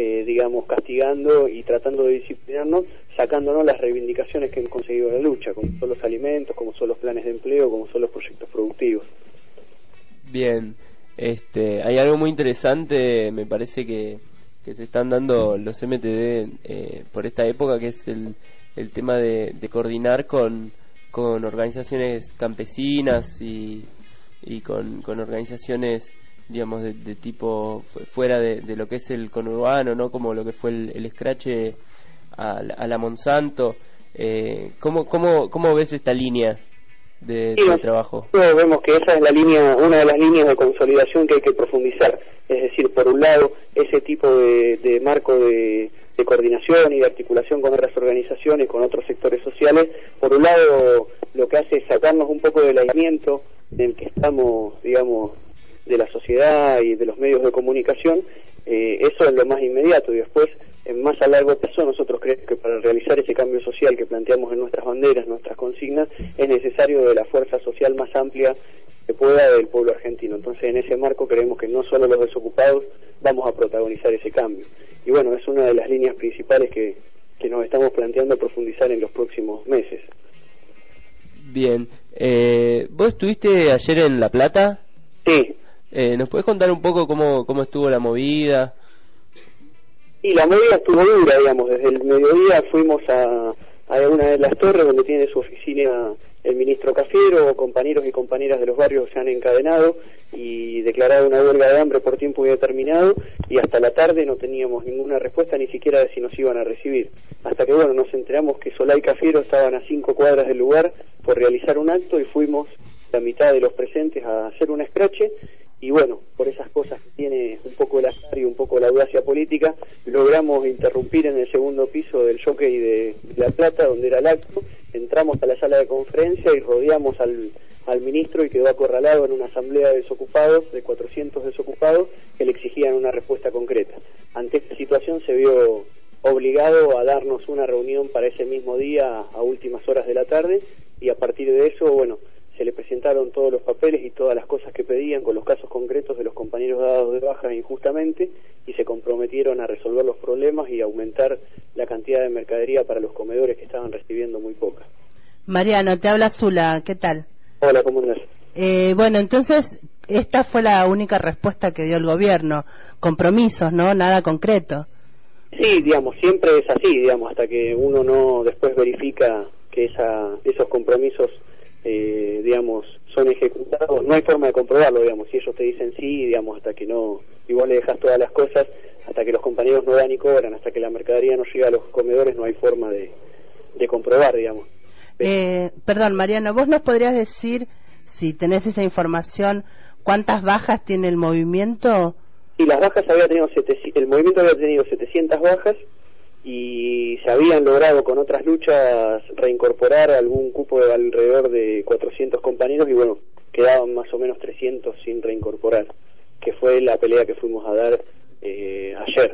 castigando y tratando de disciplinarnos, sacándonos las reivindicaciones que han conseguido en la lucha, como son los alimentos, como son los planes de empleo, como son los proyectos productivos. Bien, hay algo muy interesante, me parece que se están dando los MTD por esta época, que es el tema de coordinar con organizaciones campesinas y con organizaciones, digamos, de tipo fuera de lo que es el conurbano, ¿no? Como lo que fue el escrache a la Monsanto. ¿Cómo ves esta línea de trabajo? Vemos que esa es una de las líneas de consolidación que hay que profundizar. Es decir, por un lado, ese tipo de marco de coordinación y de articulación con otras organizaciones, con otros sectores sociales, por un lado lo que hace es sacarnos un poco del aislamiento en el que estamos, digamos, de la sociedad y de los medios de comunicación. Eso es lo más inmediato, y después, más a largo plazo, nosotros creemos que para realizar ese cambio social que planteamos en nuestras banderas, nuestras consignas, es necesario de la fuerza social más amplia que pueda del pueblo argentino. Entonces, en ese marco creemos que no solo los desocupados vamos a protagonizar ese cambio. Y bueno, es una de las líneas principales que nos estamos planteando profundizar en los próximos meses. Bien, ¿vos estuviste ayer en La Plata? Sí. ¿Nos podés contar un poco cómo estuvo la movida? Y la movida estuvo dura, digamos. Desde el mediodía fuimos a una de las torres donde tiene su oficina el ministro Cafiero. Compañeros y compañeras de los barrios se han encadenado y declarado una huelga de hambre por tiempo indeterminado, y hasta la tarde no teníamos ninguna respuesta, ni siquiera de si nos iban a recibir. Hasta que, bueno, nos enteramos que Solá y Cafiero estaban a 5 cuadras del lugar por realizar un acto, y fuimos la mitad de los presentes a hacer un escrache. y bueno, por esas cosas que tiene un poco el azar y un poco la audacia política, logramos interrumpir en el segundo piso del Jockey de La Plata, donde era el acto, entramos a la sala de conferencia y rodeamos al ministro y quedó acorralado en una asamblea de desocupados, de 400 desocupados, que le exigían una respuesta concreta. Ante esta situación se vio obligado a darnos una reunión para ese mismo día a últimas horas de la tarde, y a partir de eso, bueno, se le presentaron todos los papeles y todas las cosas que pedían con los casos concretos de los compañeros dados de baja injustamente, y se comprometieron a resolver los problemas y aumentar la cantidad de mercadería para los comedores, que estaban recibiendo muy poca. Mariano, te habla Zula, ¿qué tal? Hola, ¿cómo andás? Bueno, entonces esta fue la única respuesta que dio el gobierno, compromisos, ¿no? Nada concreto. Sí, digamos, siempre es así, digamos, hasta que uno no después verifica que esos compromisos, digamos, son ejecutados, no hay forma de comprobarlo, digamos, si ellos te dicen sí, digamos, hasta que no, y vos le dejas todas las cosas, hasta que los compañeros no dan y cobran, hasta que la mercadería no llega a los comedores, no hay forma de comprobar, digamos. Perdón, Mariano, ¿vos nos podrías decir, si tenés esa información, cuántas bajas tiene el movimiento? Sí, las bajas el movimiento había tenido 700 bajas, y se habían logrado con otras luchas reincorporar algún cupo de alrededor de 400 compañeros, y bueno, quedaban más o menos 300 sin reincorporar, que fue la pelea que fuimos a dar ayer.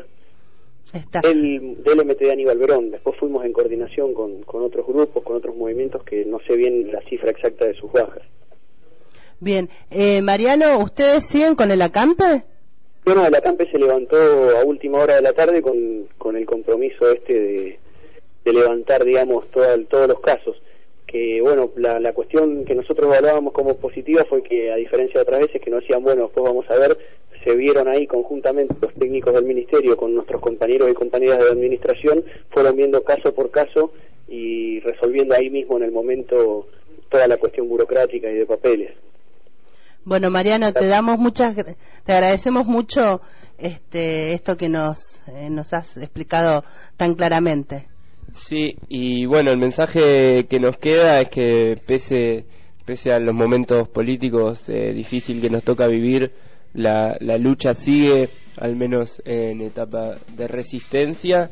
Del MTD Aníbal Verón. Después fuimos en coordinación con otros grupos, con otros movimientos, que no sé bien la cifra exacta de sus bajas. Bien, Mariano, ¿ustedes siguen con el acampe? Bueno, el acampe se levantó a última hora de la tarde con el compromiso de levantar, digamos, todos los casos. Que bueno, la cuestión que nosotros evaluábamos como positiva fue que, a diferencia de otras veces que nos decían, bueno, después vamos a ver, se vieron ahí conjuntamente los técnicos del ministerio con nuestros compañeros y compañeras de administración, fueron viendo caso por caso y resolviendo ahí mismo en el momento toda la cuestión burocrática y de papeles. Bueno, Mariano, te agradecemos mucho esto que nos has explicado tan claramente. Sí, y bueno, el mensaje que nos queda es que pese a los momentos políticos difíciles que nos toca vivir, la lucha sigue, al menos en etapa de resistencia,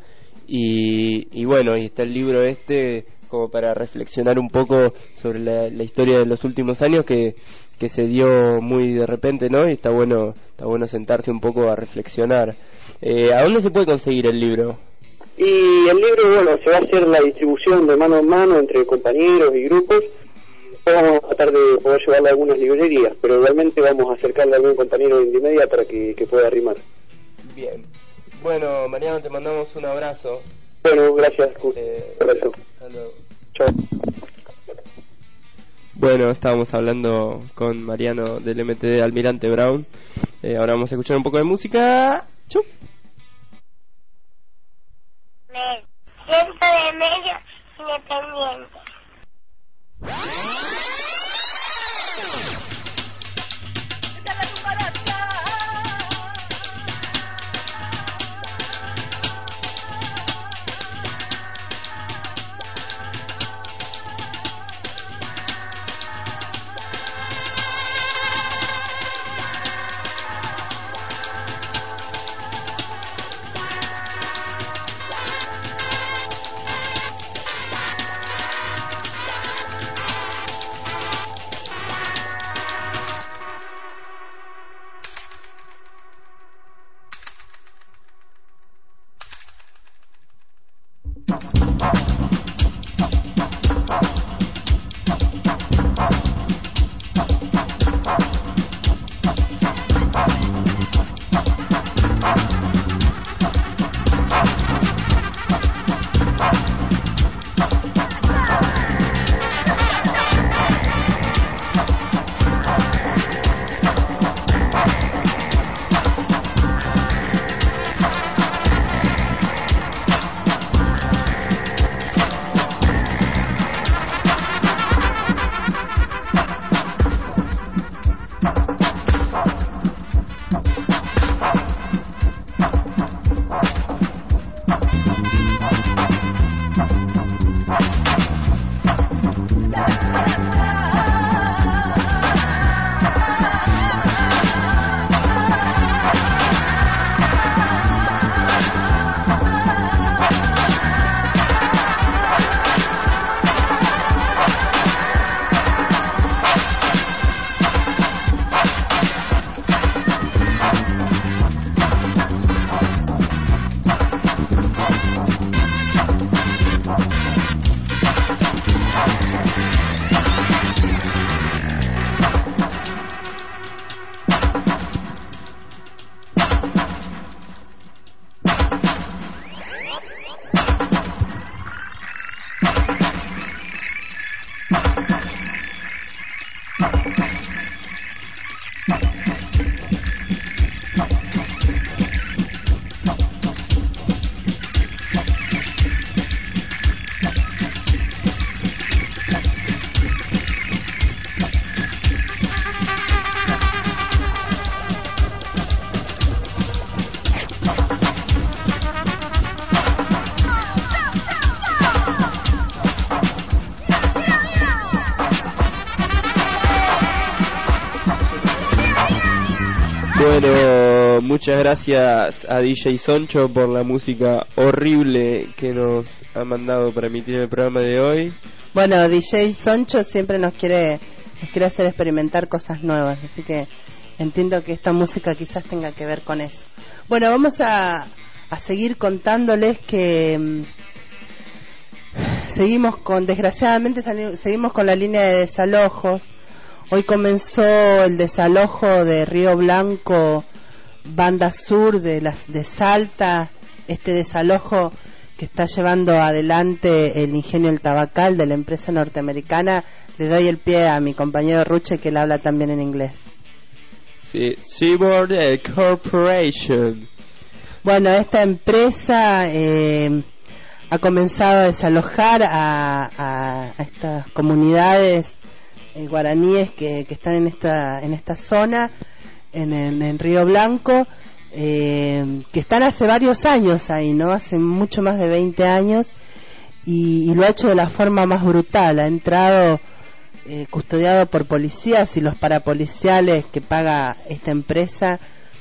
y bueno, y está el libro como para reflexionar un poco sobre la historia de los últimos años que se dio muy de repente, ¿no? Y está bueno sentarse un poco a reflexionar. ¿A dónde se puede conseguir el libro? Y el libro, bueno, se va a hacer la distribución de mano en mano entre compañeros y grupos. Después vamos a tratar de poder llevarle a algunas librerías, pero igualmente vamos a acercarle a algún compañero de Indimedia para que pueda arrimar. Bien. Bueno, Mariano, te mandamos un abrazo. Bueno, gracias. Abrazo. Hasta luego. Chao. Bueno, estábamos hablando con Mariano del MTD Almirante Brown. Ahora vamos a escuchar un poco de música. ¡Chau! Centro de Medios Independientes. Bueno, muchas gracias a DJ Soncho por la música horrible que nos ha mandado para emitir el programa de hoy. Bueno, DJ Soncho siempre nos quiere hacer experimentar cosas nuevas, así que entiendo que esta música quizás tenga que ver con eso. Bueno, vamos a seguir contándoles que desgraciadamente seguimos con la línea de desalojos. Hoy comenzó el desalojo de Río Blanco, banda sur de Salta, este desalojo que está llevando adelante el ingenio El Tabacal de la empresa norteamericana. Le doy el pie a mi compañero Ruche, que él habla también en inglés. Sí, Seaboard Corporation. Bueno, esta empresa ha comenzado a desalojar a estas comunidades guaraníes que están en esta zona, en Río Blanco, que están hace varios años ahí, ¿no? Hace mucho más de 20 años, y lo ha hecho de la forma más brutal. Ha entrado custodiado por policías y los parapoliciales que paga esta empresa,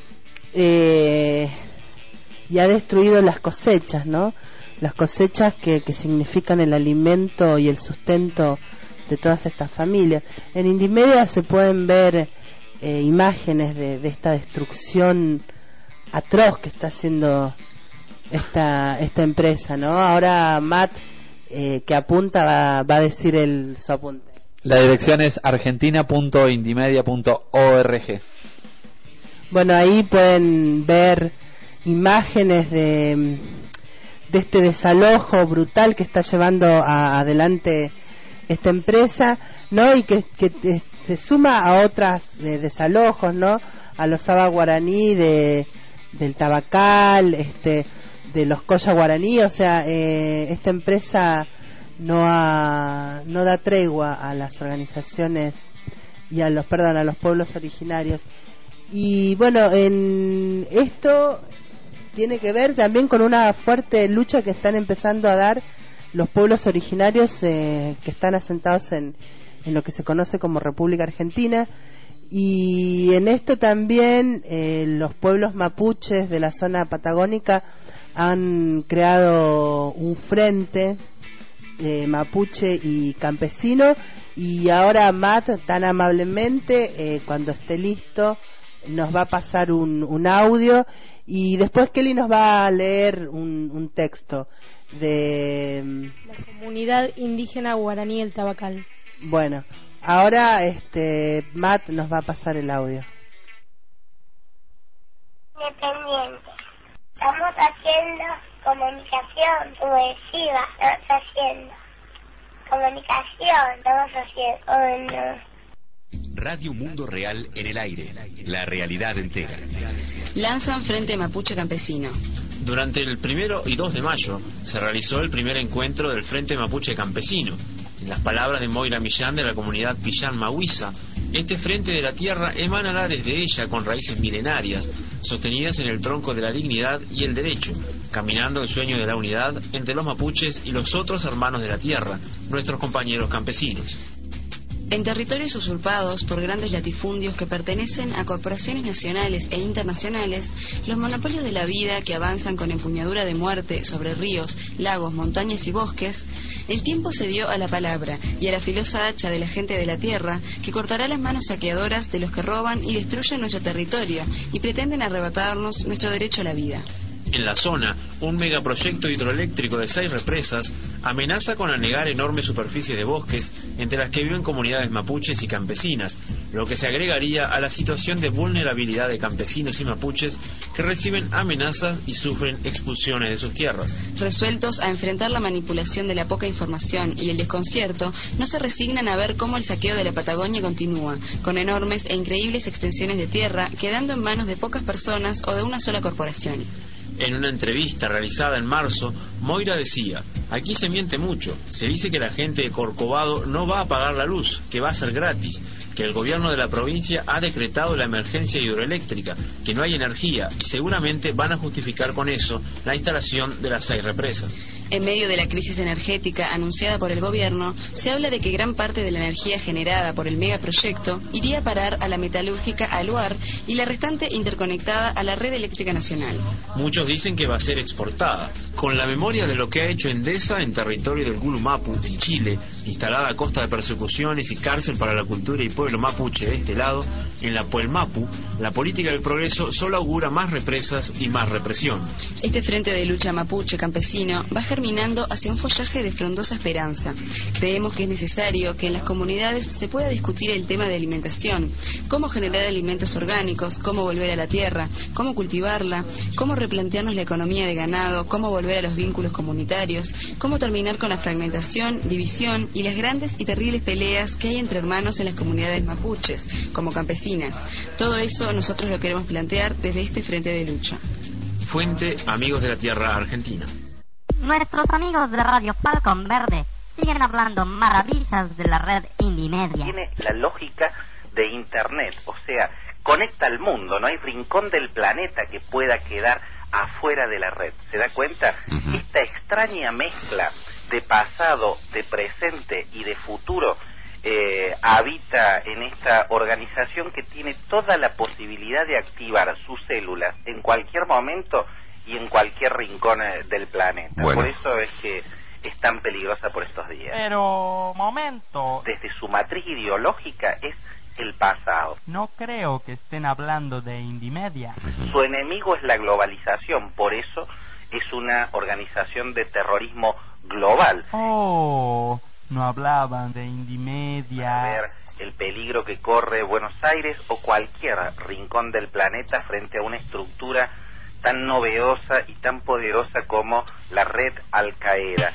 y ha destruido las cosechas, ¿no? Las cosechas que significan el alimento y el sustento de todas estas familias. En Indymedia se pueden ver imágenes de esta destrucción atroz que está haciendo esta empresa, ¿no? Ahora Matt, que apunta, va a decir su apunte. La dirección es argentina.indymedia.org. Bueno, ahí pueden ver imágenes de este desalojo brutal que está llevando adelante esta empresa, ¿no? Y que se suma a otras desalojos, ¿no? A los Saba Guaraní del Tabacal, de los Colla Guaraní. O sea, esta empresa no da tregua a las organizaciones y a los pueblos originarios. Y bueno, en esto tiene que ver también con una fuerte lucha que están empezando a dar los pueblos originarios que están asentados en lo que se conoce como República Argentina, y en esto también los pueblos mapuches de la zona patagónica han creado un frente mapuche y campesino, y ahora Matt tan amablemente, cuando esté listo, nos va a pasar un audio, y después Kelly nos va a leer un texto de la comunidad indígena guaraní El Tabacal. Bueno, ahora Matt nos va a pasar el audio. Independiente. Estamos haciendo comunicación subversiva, estamos haciendo comunicación, estamos haciendo... Oh, no. Radio Mundo Real en el aire, la realidad entera. Lanzan Frente Mapuche Campesino. Durante el 1 y 2 de mayo se realizó el primer encuentro del Frente Mapuche Campesino. En las palabras de Moira Millán, de la comunidad Pillán Mahuiza, este frente de la tierra emana lares de ella con raíces milenarias, sostenidas en el tronco de la dignidad y el derecho, caminando el sueño de la unidad entre los mapuches y los otros hermanos de la tierra, nuestros compañeros campesinos. En territorios usurpados por grandes latifundios que pertenecen a corporaciones nacionales e internacionales, los monopolios de la vida que avanzan con empuñadura de muerte sobre ríos, lagos, montañas y bosques, el tiempo se dio a la palabra y a la filosa hacha de la gente de la tierra, que cortará las manos saqueadoras de los que roban y destruyen nuestro territorio y pretenden arrebatarnos nuestro derecho a la vida. En la zona, un megaproyecto hidroeléctrico de 6 represas amenaza con anegar enormes superficies de bosques entre las que viven comunidades mapuches y campesinas, lo que se agregaría a la situación de vulnerabilidad de campesinos y mapuches que reciben amenazas y sufren expulsiones de sus tierras. Resueltos a enfrentar la manipulación de la poca información y el desconcierto, no se resignan a ver cómo el saqueo de la Patagonia continúa, con enormes e increíbles extensiones de tierra quedando en manos de pocas personas o de una sola corporación. En una entrevista realizada en marzo, Moira decía: aquí se miente mucho, se dice que la gente de Corcovado no va a pagar la luz, que va a ser gratis, que el gobierno de la provincia ha decretado la emergencia hidroeléctrica, que no hay energía y seguramente van a justificar con eso la instalación de las 6 represas. En medio de la crisis energética anunciada por el gobierno, se habla de que gran parte de la energía generada por el megaproyecto iría a parar a la metalúrgica Aluar y la restante interconectada a la red eléctrica nacional. Muchos dicen que va a ser exportada. Con la memoria de lo que ha hecho Endesa en territorio del Gulumapu, en Chile, instalada a costa de persecuciones y cárcel para la cultura y pueblo mapuche de este lado, en la Puelmapu, la política del progreso solo augura más represas y más represión. Este frente de lucha mapuche campesino va germinando hacia un follaje de frondosa esperanza. Creemos que es necesario que en las comunidades se pueda discutir el tema de alimentación, cómo generar alimentos orgánicos, cómo volver a la tierra, cómo cultivarla, cómo replantearnos la economía de ganado, cómo volver a los vínculos comunitarios, cómo terminar con la fragmentación, división y las grandes y terribles peleas que hay entre hermanos en las comunidades mapuches, como campesinas. Todo eso nosotros lo queremos plantear desde este frente de lucha. Fuente: Amigos de la Tierra Argentina. Nuestros amigos de Radio Falcon Verde siguen hablando maravillas de la red Indimedia. Tiene la lógica de Internet, o sea, conecta al mundo, no hay rincón del planeta que pueda quedar afuera de la red. ¿Se da cuenta? Esta extraña mezcla de pasado, de presente y de futuro habita en esta organización que tiene toda la posibilidad de activar sus células en cualquier momento y en cualquier rincón del planeta. Bueno. Por eso es que es tan peligrosa por estos días. Pero, momento. Desde su matriz ideológica es el pasado. No creo que estén hablando de Indimedia. Su enemigo es la globalización, por eso es una organización de terrorismo global. Oh, no hablaban de Indimedia. A ver el peligro que corre Buenos Aires o cualquier rincón del planeta frente a una estructura tan novedosa y tan poderosa como la red Al Qaeda.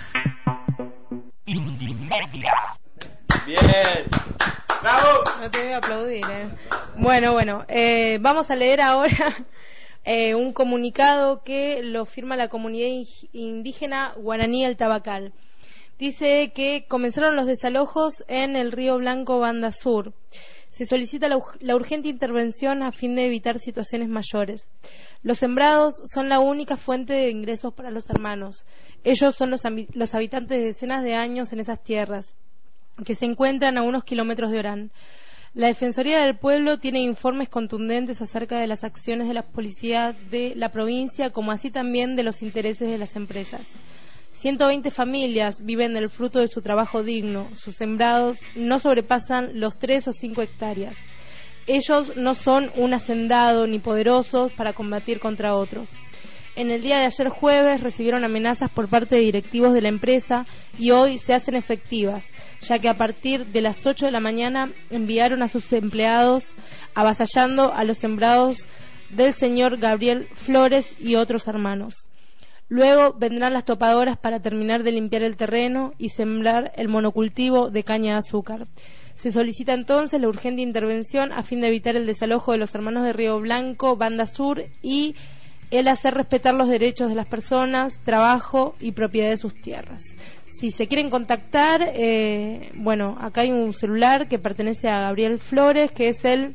Indimedia. Bien. ¡Bravo! No te voy a aplaudir, Bueno, vamos a leer ahora un comunicado que lo firma la comunidad indígena guaraní El Tabacal. Dice que comenzaron los desalojos en el Río Blanco Banda Sur. Se solicita la urgente intervención a fin de evitar situaciones mayores. Los sembrados son la única fuente de ingresos para los hermanos. Ellos son los habitantes de decenas de años en esas tierras, que se encuentran a unos kilómetros de Orán. La Defensoría del Pueblo tiene informes contundentes acerca de las acciones de la policía de la provincia, como así también de los intereses de las empresas. 120 familias viven del fruto de su trabajo digno. Sus sembrados no sobrepasan los 3 o 5 hectáreas. Ellos no son un hacendado ni poderosos para combatir contra otros. En el día de ayer jueves recibieron amenazas por parte de directivos de la empresa y hoy se hacen efectivas, ya que a partir de las 8 de la mañana enviaron a sus empleados avasallando a los sembrados del señor Gabriel Flores y otros hermanos. Luego vendrán las topadoras para terminar de limpiar el terreno y sembrar el monocultivo de caña de azúcar. Se solicita entonces la urgente intervención a fin de evitar el desalojo de los hermanos de Río Blanco, Banda Sur, y el hacer respetar los derechos de las personas, trabajo y propiedad de sus tierras. Si se quieren contactar, acá hay un celular que pertenece a Gabriel Flores, que es el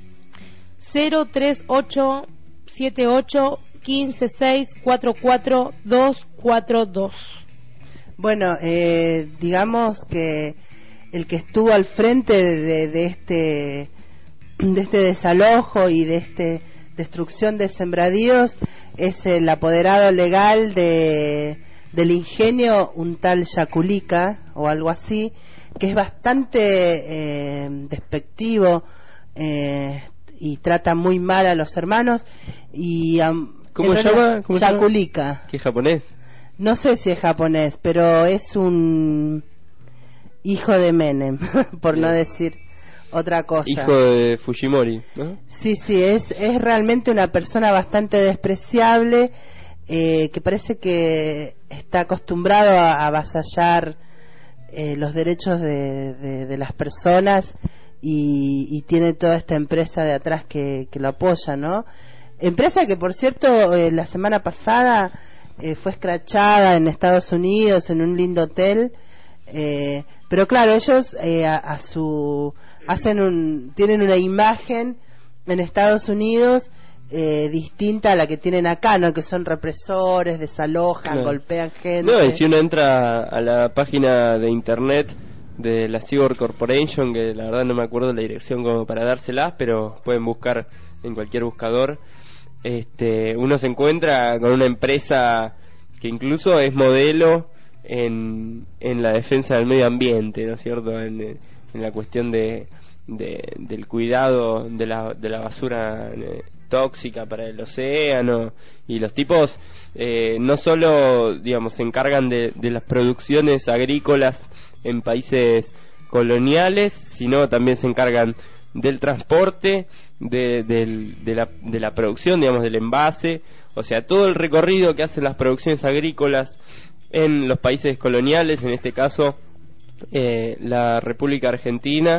03878 15644 Bueno, digamos que el que estuvo al frente de este desalojo y de esta destrucción de sembradíos es el apoderado legal del ingenio, un tal Yaculica o algo así, que es bastante despectivo y trata muy mal a los hermanos y ¿Cómo se llama? Yaculica. ¿Qué japonés? no sé si es japonés, pero es un hijo de Menem, por no decir otra cosa. Hijo de Fujimori, ¿no? Sí, es realmente una persona bastante despreciable, que parece que está acostumbrado a avasallar los derechos de las personas y tiene toda esta empresa de atrás que lo apoya, ¿no? Empresa que, por cierto, la semana pasada fue escrachada en Estados Unidos en un lindo hotel, pero claro, ellos tienen una imagen en Estados Unidos distinta a la que tienen acá, ¿no? Que son represores, desalojan, golpean gente. No, y si uno entra a la página de internet de la Cyborg Corporation, que la verdad no me acuerdo la dirección como para dárselas, pero pueden buscar en cualquier buscador, uno se encuentra con una empresa que incluso es modelo en la defensa del medio ambiente, ¿no es cierto? En la cuestión del cuidado de la basura tóxica para el océano, y los tipos no solo, digamos, se encargan de las producciones agrícolas en países coloniales, sino también se encargan del transporte, de la producción, digamos, del envase, o sea, todo el recorrido que hacen las producciones agrícolas en los países coloniales, en este caso la República Argentina,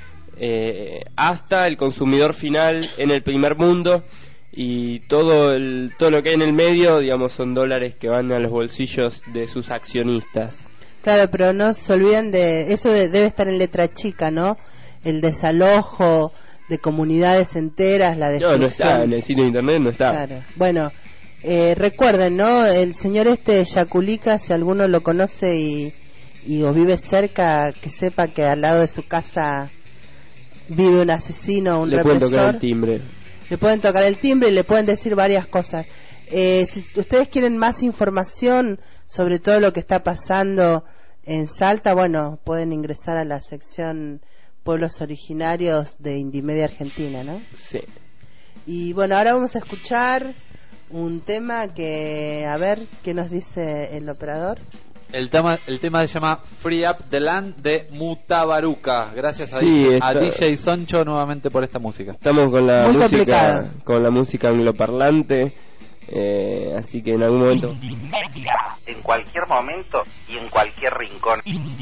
hasta el consumidor final en el primer mundo, y todo lo que hay en el medio, digamos, son dólares que van a los bolsillos de sus accionistas. Claro, pero no se olviden de eso, debe estar en letra chica, ¿no? El desalojo de comunidades enteras, la destrucción. No está, en el sitio de internet no está. Claro. Bueno, recuerden, ¿no? El señor Yaculica, si alguno lo conoce o vive cerca, que sepa que al lado de su casa vive un asesino, un represor. Le pueden tocar el timbre. Le pueden tocar el timbre y le pueden decir varias cosas. Si ustedes quieren más información sobre todo lo que está pasando en Salta, bueno, pueden ingresar a la sección Pueblos Originarios de Indimedia Argentina, ¿no? Sí. Y bueno, ahora vamos a escuchar un tema que, a ver, ¿qué nos dice el operador? El tema se llama Free Up the Land de Mutabaruca. Gracias a, a DJ Soncho nuevamente por esta música. Estamos con la música angloparlante, así que en algún momento, en cualquier momento y en cualquier rincón.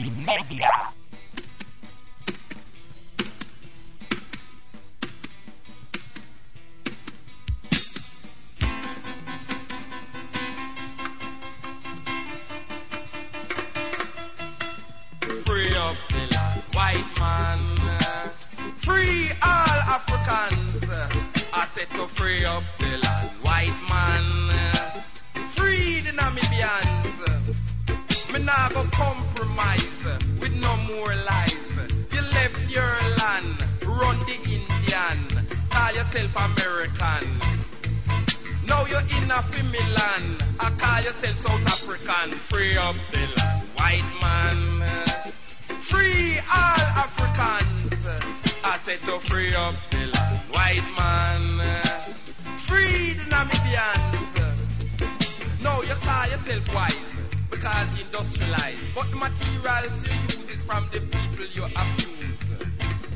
Free up the land, white man. Free all Africans. I said to free up the land, white man. Free the Namibians. Me nah go compromise with no more lies. You left your land, run the Indian. Call yourself American. Now you're in a Milan. I call yourself South African. Free up the land, white man. Free all Africans. I said to free up the land, white man. Free the Namibians. Now you call yourself white because you industrialize, but the materials you use is from the people you abuse.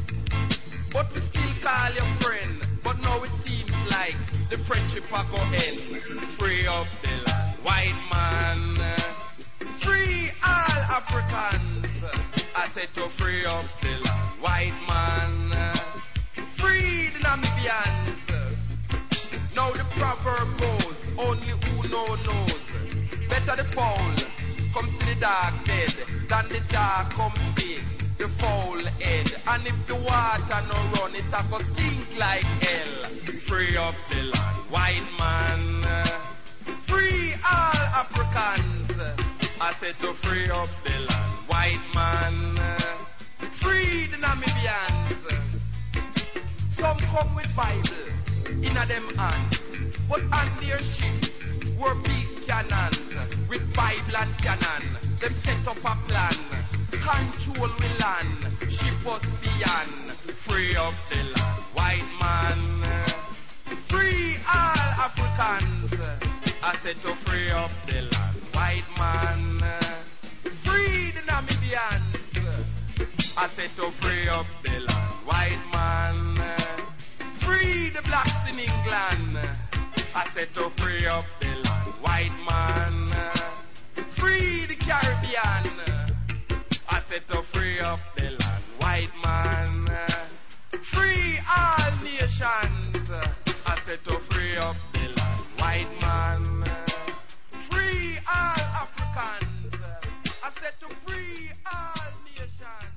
But we still call you friend, but now it seems like the friendship will go end. Free up the land, white man. Free all Africans. I said to free up the land, white man. Free the Namibians. Now the proverb goes, only who knows. Better the foul come see the dark bed than the dark come see the foul head. And if the water no run, it a go stink like hell. Free up the land, white man. Free all Africans. I said to free up the land, white man. Free the Namibians. Some come with Bible in a them hand, but on their ships were big cannons with Bible and cannon. Them set up a plan, control we land, ship us beyond. Free up the land, white man. Free all Africans. I said to free up the land, white man. Free the Namibians. I said to free up the land, white man. Free the blacks in England. I said to free up the land, white man. Free the Caribbean. I said to free up the land, white man. Free all nations. I said to free up the land, white man. Free all Africans. I said to free all nations.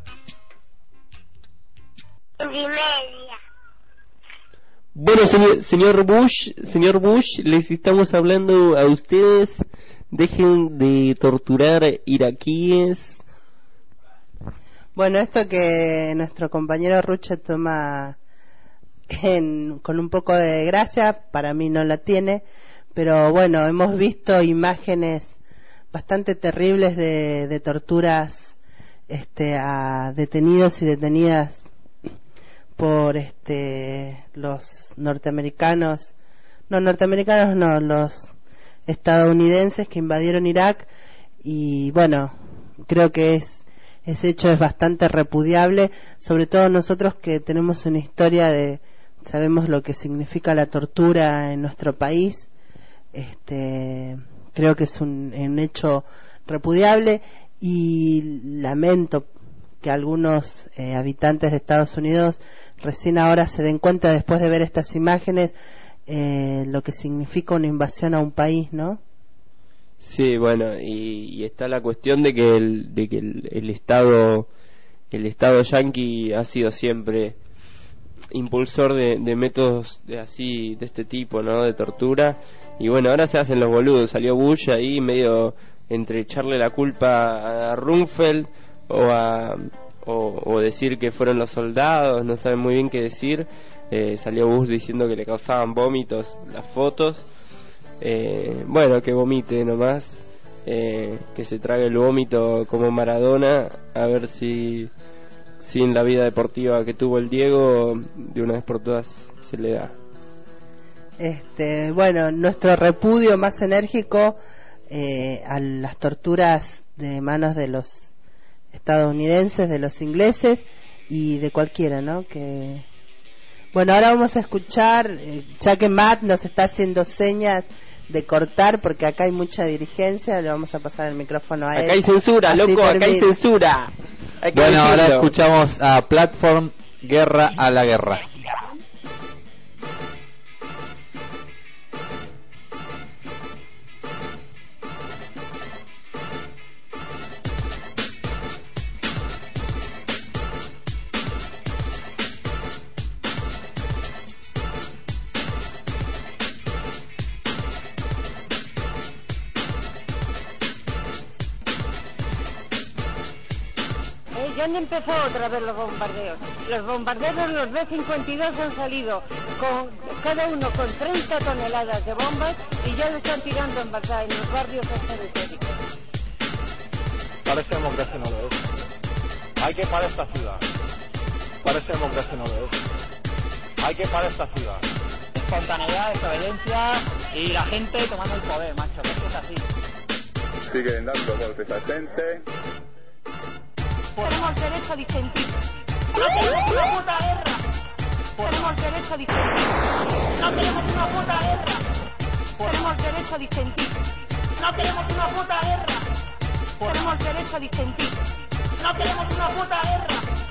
Indimedia. Bueno, señor Bush, les estamos hablando a ustedes. Dejen de torturar iraquíes. Bueno, esto que nuestro compañero Ruche toma con un poco de gracia, para mí no la tiene, pero bueno, hemos visto imágenes bastante terribles de torturas a detenidos y detenidas por los los estadounidenses que invadieron Irak. Y bueno, creo que ese hecho es bastante repudiable, sobre todo nosotros que tenemos una historia sabemos lo que significa la tortura en nuestro país. Creo que es un hecho repudiable, y lamento que algunos habitantes de Estados Unidos recién ahora se den cuenta, después de ver estas imágenes, lo que significa una invasión a un país, ¿no? Sí, bueno, y está la cuestión de que el Estado yanqui ha sido siempre impulsor de métodos de este tipo, ¿no? De tortura. Y bueno, ahora se hacen los boludos. Salió Bush ahí medio entre echarle la culpa a Rumsfeld o decir que fueron los soldados, no saben muy bien qué decir. Salió Bush diciendo que le causaban vómitos las fotos. Bueno, que vomite nomás, que se trague el vómito como Maradona, a ver si en la vida deportiva que tuvo el Diego de una vez por todas se le da. Bueno, nuestro repudio más enérgico a las torturas de manos de los estadounidenses, de los ingleses y de cualquiera, ¿no? Bueno, ahora vamos a escuchar, ya que Matt nos está haciendo señas de cortar, porque acá hay mucha dirigencia, le vamos a pasar el micrófono a él. Acá hay censura, loco, acá hay censura. Bueno, ahora escuchamos a Platform, Guerra a la Guerra. Ya han empezado otra vez los bombardeos. Los bombarderos, los B-52 han salido cada uno con 30 toneladas de bombas y ya lo están tirando en verdad en los barrios periféricos. Parece democracia, no lo es. Hay que parar esta ciudad. Parece democracia, no lo es. Hay que parar esta ciudad. Espontaneidad, desobediencia y la gente tomando el poder, macho. Esto es así. Siguen dando golpes a gente. Tenemos derecho a disentir. No queremos una puta guerra. Tenemos derecho a disentir. No queremos una puta guerra. Tenemos derecho a disentir. No queremos una puta guerra. Tenemos derecho a disentir. No queremos una puta guerra.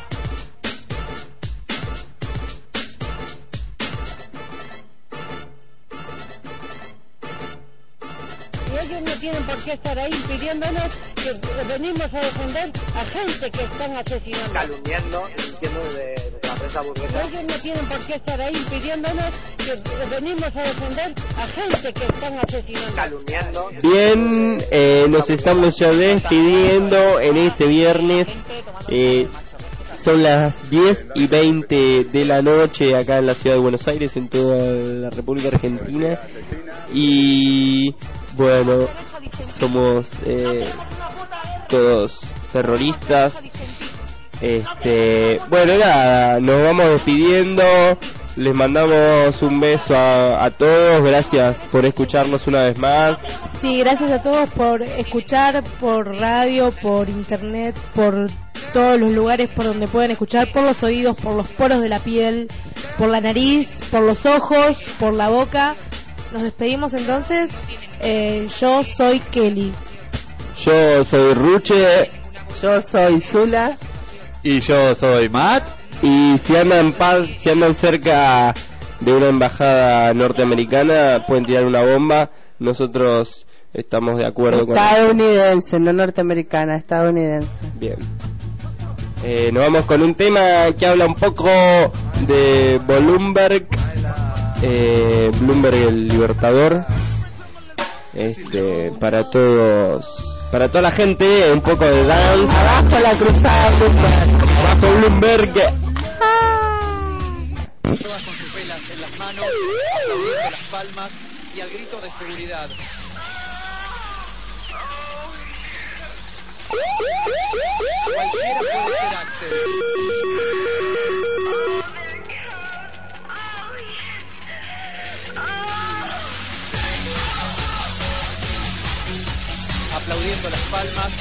Y ellos no tienen por qué estar ahí pidiéndonos que venimos a defender a gente que están asesinando. Calumniando, entiendo de la prensa burguesa. Y ellos no tienen por qué estar ahí pidiéndonos que venimos a defender a gente que están asesinando. Calumniando. Bien, nos estamos ya despidiendo en este viernes. Son las 10:20 de la noche acá en la ciudad de Buenos Aires, en toda la República Argentina. Y bueno, somos todos terroristas Bueno, nada, nos vamos despidiendo. Les mandamos un beso a todos. Gracias por escucharnos una vez más. Sí, gracias a todos por escuchar, por radio, por internet, por todos los lugares por donde pueden escuchar, por los oídos, por los poros de la piel, por la nariz, por los ojos, por la boca. Nos despedimos entonces. Yo soy Kelly. Yo soy Ruche. Yo soy Zula. Y yo soy Matt. Y si andan cerca de una embajada norteamericana, pueden tirar una bomba. Nosotros estamos de acuerdo con... Estadounidense, no norteamericana, estadounidense. Bien. Nos vamos con un tema que habla un poco de Bloomberg. Bloomberg el Libertador. Para todos... Para toda la gente, un poco de dance. Abajo la cruzada Bloomberg. Abajo Bloomberg. Todas con sus velas en las manos, aplaudiendo las palmas y al grito de seguridad. Cualquiera puede ser Axel. Aplaudiendo las palmas,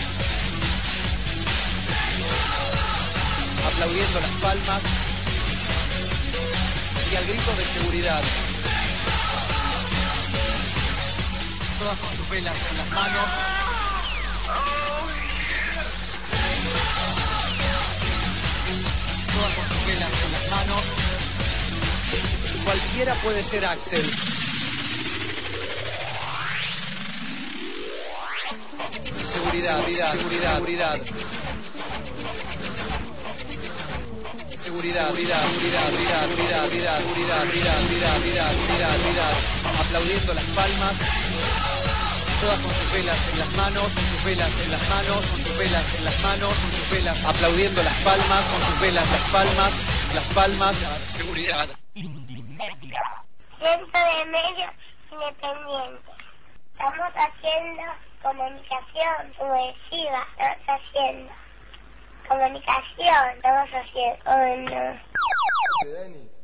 aplaudiendo las palmas y al grito de seguridad. Todas con sus velas en las manos. Todas con sus velas en las manos. Cualquiera puede ser Axel. Seguridad, seguridad, seguridad. Seguridad, aplaudiendo las palmas, todas con sus velas en las manos, con sus velas en las manos, con sus velas en las manos, con sus velas, aplaudiendo las palmas, con sus velas las palmas, seguridad. Centro de Medios Independientes. Estamos haciendo comunicación subversiva, estamos haciendo comunicación, estamos haciendo... Oh, no.